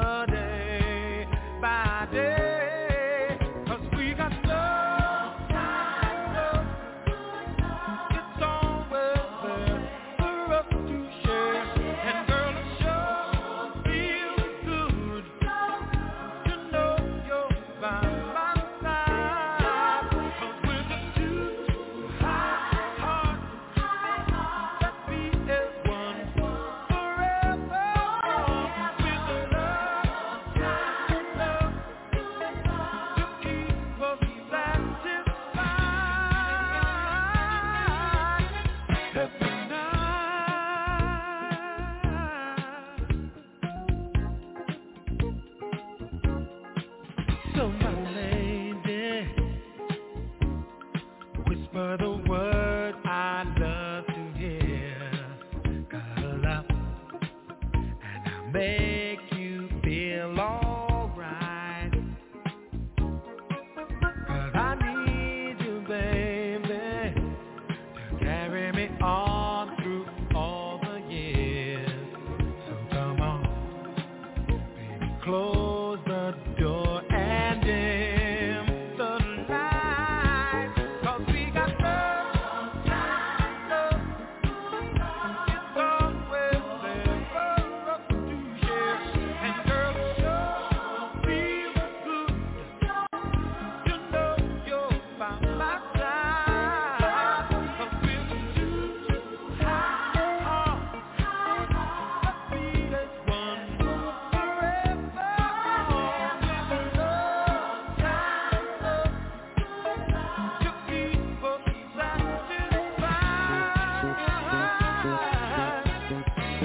[SPEAKER 6] Carry me on through all the years. So come on.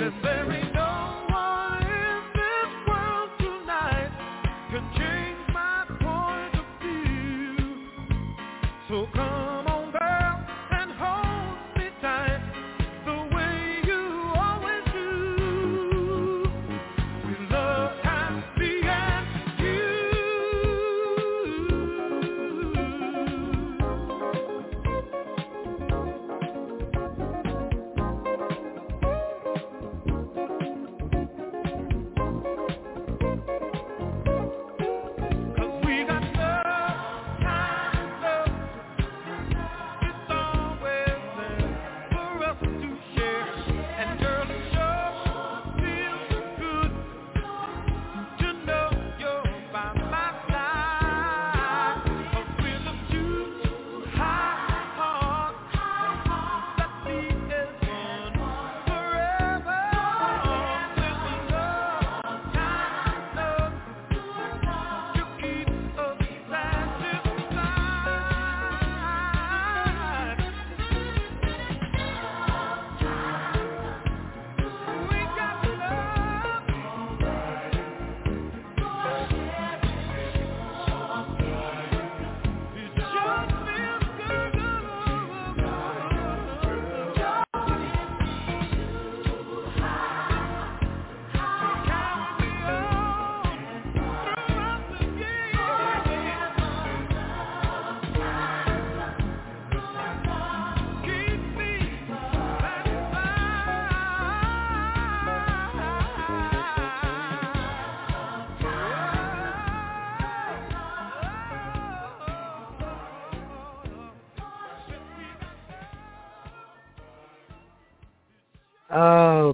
[SPEAKER 4] Oh,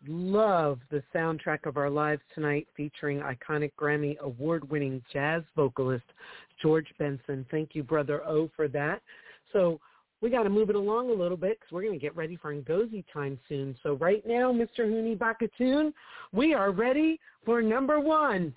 [SPEAKER 4] love the soundtrack of our lives tonight featuring iconic Grammy award-winning jazz vocalist George Benson. Thank you, Brother O, for that. So we got to move it along a little bit because we're going to get ready for Ngozi time soon. So right now, Mr. Huni Bakatoon, we are ready for number one.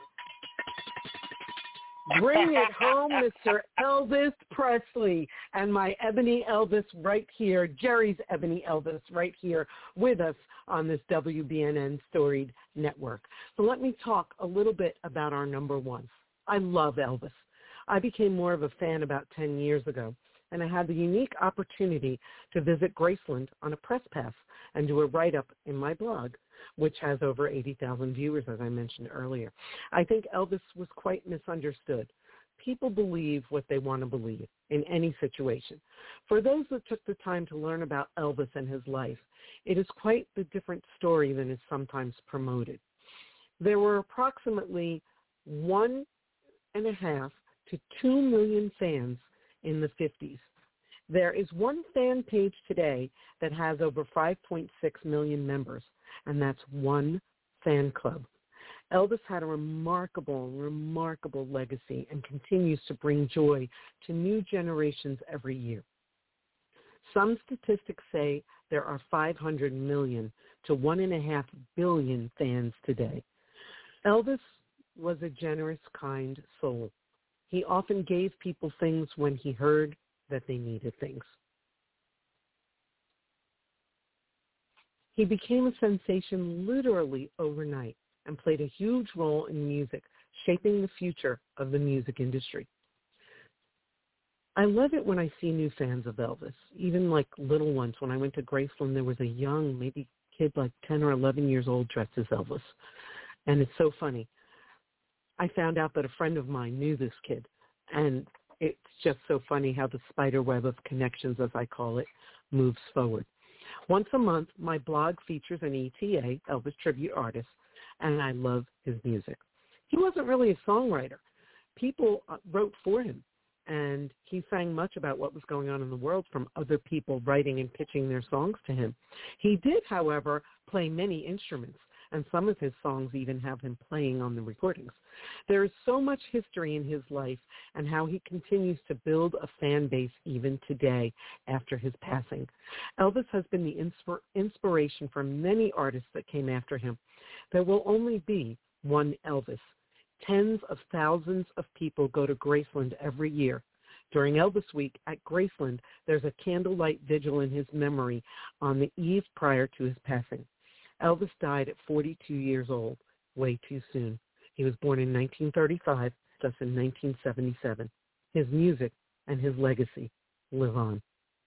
[SPEAKER 4] Bring it home, Mr. Elvis Presley, and my Ebony Elvis right here, Jerry's Ebony Elvis right here with us on this WBNN Storied Network. So let me talk a little bit about our number one. I love Elvis. I became more of a fan about 10 years ago, and I had the unique opportunity to visit Graceland on a press pass and do a write-up in my blog, which has over 80,000 viewers, as I mentioned earlier. I think Elvis was quite misunderstood. People believe what they want to believe in any situation. For those that took the time to learn about Elvis and his life, it is quite a different story than is sometimes promoted. There were approximately 1.5 to 2 million fans in the 50s. There is one fan page today that has over 5.6 million members, and that's one fan club. Elvis had a remarkable legacy and continues to bring joy to new generations every year. Some statistics say there are 500 million to 1.5 billion fans today. Elvis was a generous, kind soul. He often gave people things when he heard that they needed things. He became a sensation literally overnight and played a huge role in music, shaping the future of the music industry. I love it when I see new fans of Elvis, even like little ones. When I went to Graceland, there was a young, maybe kid like 10 or 11 years old dressed as Elvis. And it's so funny. I found out that a friend of mine knew this kid, and it's just so funny how the spider web of connections, as I call it, moves forward. Once a month, my blog features an ETA, Elvis tribute artist, and I love his music. He wasn't really a songwriter. People wrote for him, and he sang much about what was going on in the world from other people writing and pitching their songs to him. He did, however, play many instruments, and some of his songs even have him playing on the recordings. There is so much history in his life and how he continues to build a fan base even today after his passing. Elvis has been the inspiration for many artists that came after him. There will only be one Elvis. Tens of thousands of people go to Graceland every year. During Elvis Week at Graceland, there's a candlelight vigil in his memory on the eve prior to his passing. Elvis died at 42 years old, way too soon. He was born in 1935, thus in 1977. His music and his legacy live on.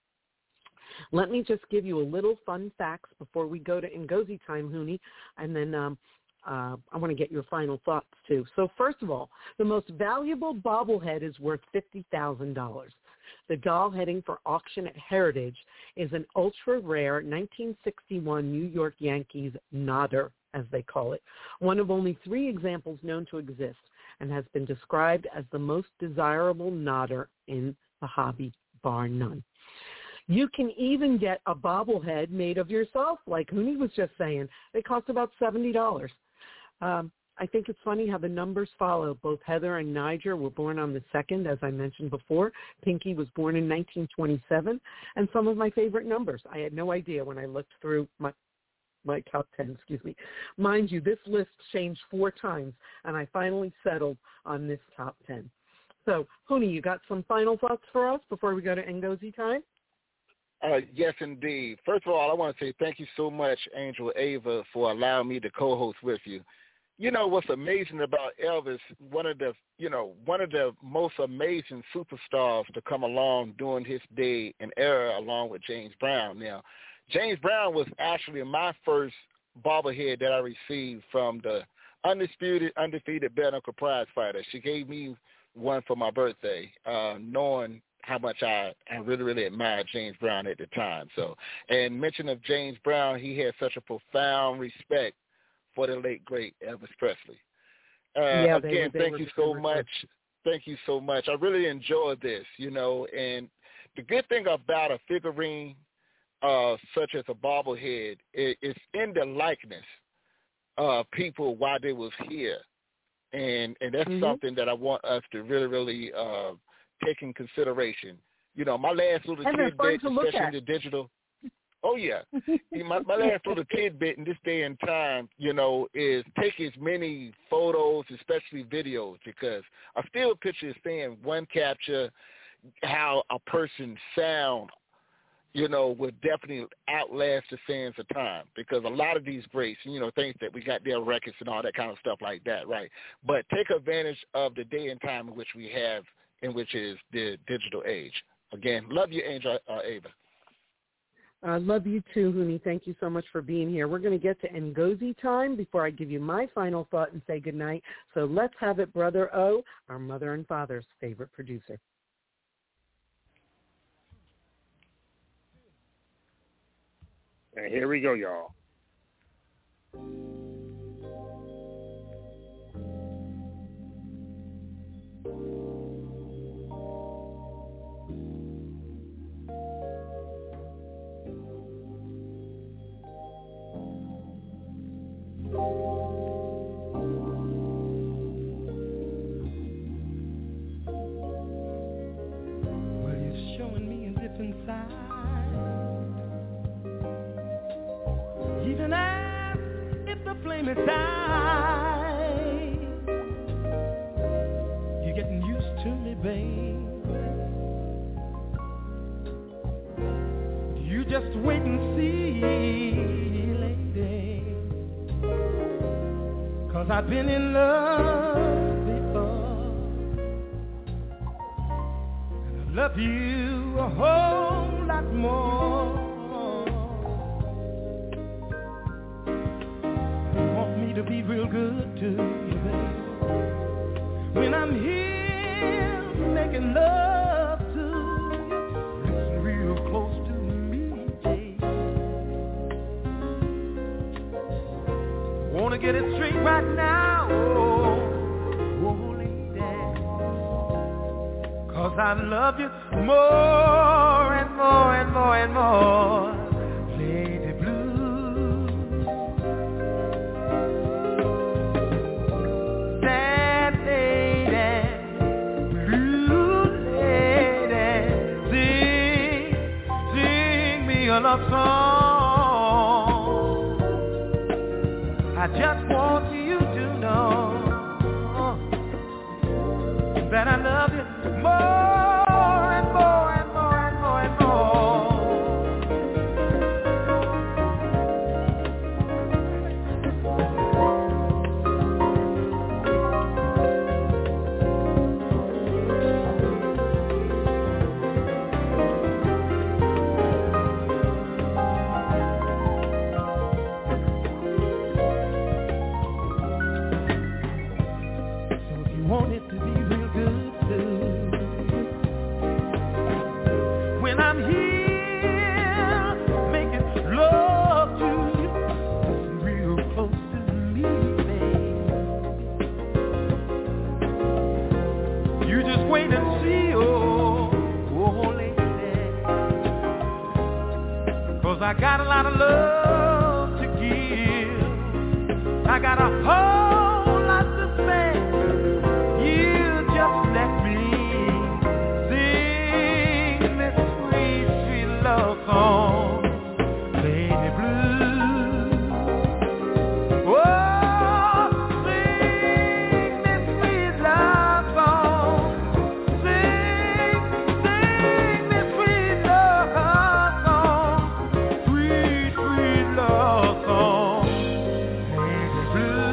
[SPEAKER 4] Let me just give you a little fun facts before we go to Ngozi time, Huni, and then I want to get your final thoughts, too. So first of all, the most valuable bobblehead is worth $50,000. The doll heading for auction at Heritage is an ultra-rare 1961 New York Yankees nodder, as they call it, one of only 3 examples known to exist, and has been described as the most desirable nodder in the hobby, bar none. You can even get a bobblehead made of yourself, like Huni was just saying. They cost about $70. I think it's funny how the numbers follow. Both Heather and Niger were born on the 2nd, as I mentioned before. Pinky was born in 1927. And some of my favorite numbers. I had no idea when I looked through my top 10, Mind you, this list changed 4 times, and I finally settled on this top 10. So, Huni, you got some final thoughts for us before we go to Ngozi time?
[SPEAKER 5] Yes, indeed. First of all, I want to say thank you so much, Angel Ava, for allowing me to co-host with you. You know what's amazing about Elvis? One of the most amazing superstars to come along during his day and era, along with James Brown. Now, James Brown was actually my first bobblehead that I received from the undefeated bare knuckle prize fighter. She gave me one for my birthday, knowing how much I really, really admired James Brown at the time. So, and mention of James Brown, he had such a profound respect for the late, great Elvis Presley. Again, thank you so much. Thank you so much. I really enjoyed this, and the good thing about a figurine such as a bobblehead, it's in the likeness of people while they was here. And that's something that I want us to really, really take in consideration. My last little tidbit, especially in the digital. Oh, yeah. my last little tidbit in this day and time, is take as many photos, especially videos, because a still picture is saying one capture how a person sound, would definitely outlast the sands of time, because a lot of these greats, things that we got their records and all that kind of stuff like that, right? But take advantage of the day and time in which we have, in which is the digital age. Again, love you, Angel Ava.
[SPEAKER 4] I love you too, Huni. Thank you so much for being here. We're going to get to Ngozi time before I give you my final thought and say goodnight. So let's have it, Brother O, our mother and father's favorite producer.
[SPEAKER 1] And here we go, y'all.
[SPEAKER 6] Well, you're showing me a different side. Even as if the flame is died, you're getting used to me, babe. You just wait and see, lady, 'cause I've been in love before, and I love you a whole lot more. To be real good to you, babe. When I'm here making love to you, listen real close to me, babe. Wanna get it straight right now, oh lady, 'cause I love you more and more and more and more. Love song. I just want you to know that I love you more and more and more and more and more. got a lot of love to give. I got a whole lot to say. You just let me sing this sweet, sweet love song, Lady Blue. Oh, sing this sweet love song. Sing this sweet love song. Sweet, sweet love song, Lady Blue.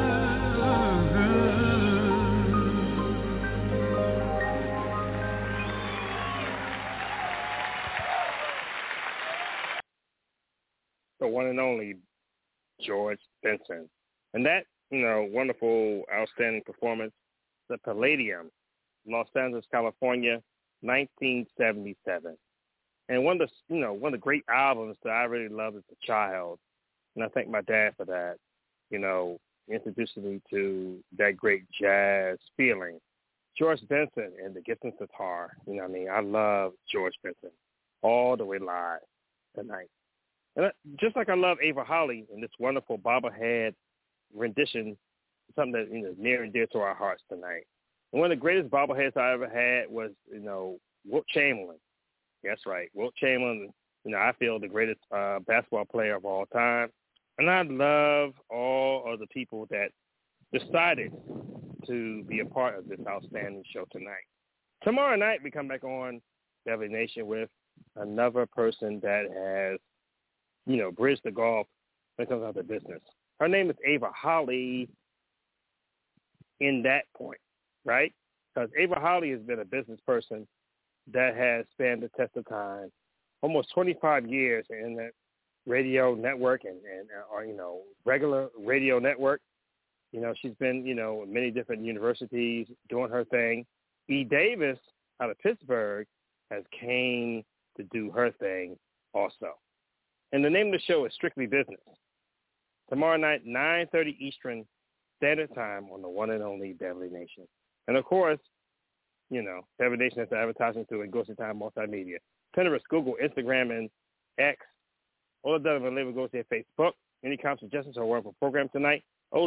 [SPEAKER 1] The one and only George Benson. And that, wonderful, outstanding performance, the Palladium, Los Angeles, California, 1977. And one of the great albums that I really loved as a child, and I thank my dad for that, introducing me to that great jazz feeling. George Benson and the Gibson Sitar, I love George Benson all the way live tonight. And just like I love Ava Holly and this wonderful bobblehead rendition, something that near and dear to our hearts tonight. And one of the greatest bobbleheads I ever had was, Wilt Chamberlain. That's right, Wilt Chamberlain. I feel the greatest basketball player of all time. And I love all of the people that decided to be a part of this outstanding show tonight. Tomorrow night we come back on Beverly Nation with another person that has bridge the gulf when it comes out to business. Her name is Ava Holly in that point, right? Because Ava Holly has been a business person that has spanned the test of time, almost 25 years in that radio network and regular radio network. She's been, in many different universities doing her thing. E. Davis out of Pittsburgh has came to do her thing also. And the name of the show is Strictly Business. Tomorrow night, 9:30 Eastern Standard Time on the one and only Beverly Nation. And, of course, Beverly Nation has the advertising through Ngozi Time Multimedia. Pinterest, Google, Instagram, and X. Ola Dele Malay goes to Facebook. Any comments, suggestions, or work for program tonight?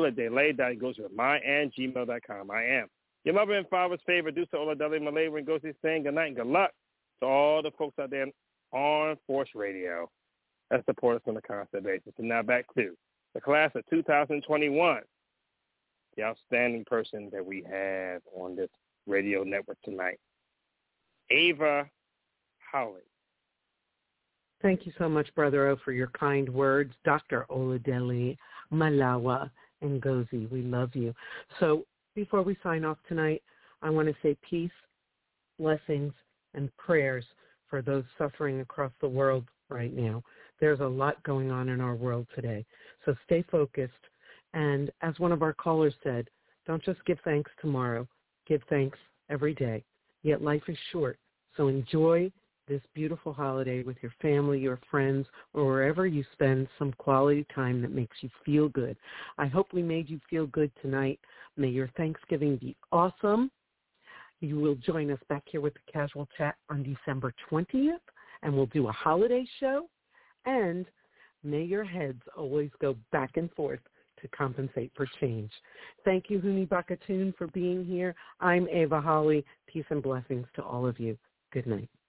[SPEAKER 1] OlaDele.goes@my@gmail.com. I am your mother and father's favorite producer, Ola Dele Malay, when goes to saying good night and good luck to all the folks out there on Force Radio that support us on a constant basis. And now back to the class of 2021, the outstanding person that we have on this radio network tonight, Ava Holly.
[SPEAKER 4] Thank you so much, Brother O, for your kind words. Dr. Oladele Malawa Ngozi, we love you. So before we sign off tonight, I want to say peace, blessings, and prayers for those suffering across the world right now. There's a lot going on in our world today. So stay focused. And as one of our callers said, don't just give thanks tomorrow. Give thanks every day. Yet life is short. So enjoy this beautiful holiday with your family, your friends, or wherever you spend some quality time that makes you feel good. I hope we made you feel good tonight. May your Thanksgiving be awesome. You will join us back here with the Casual Chat on December 20th, and we'll do a holiday show. And may your heads always go back and forth to compensate for change. Thank you, Huni Bakatoon, for being here. I'm Ava Holly. Peace and blessings to all of you. Good night.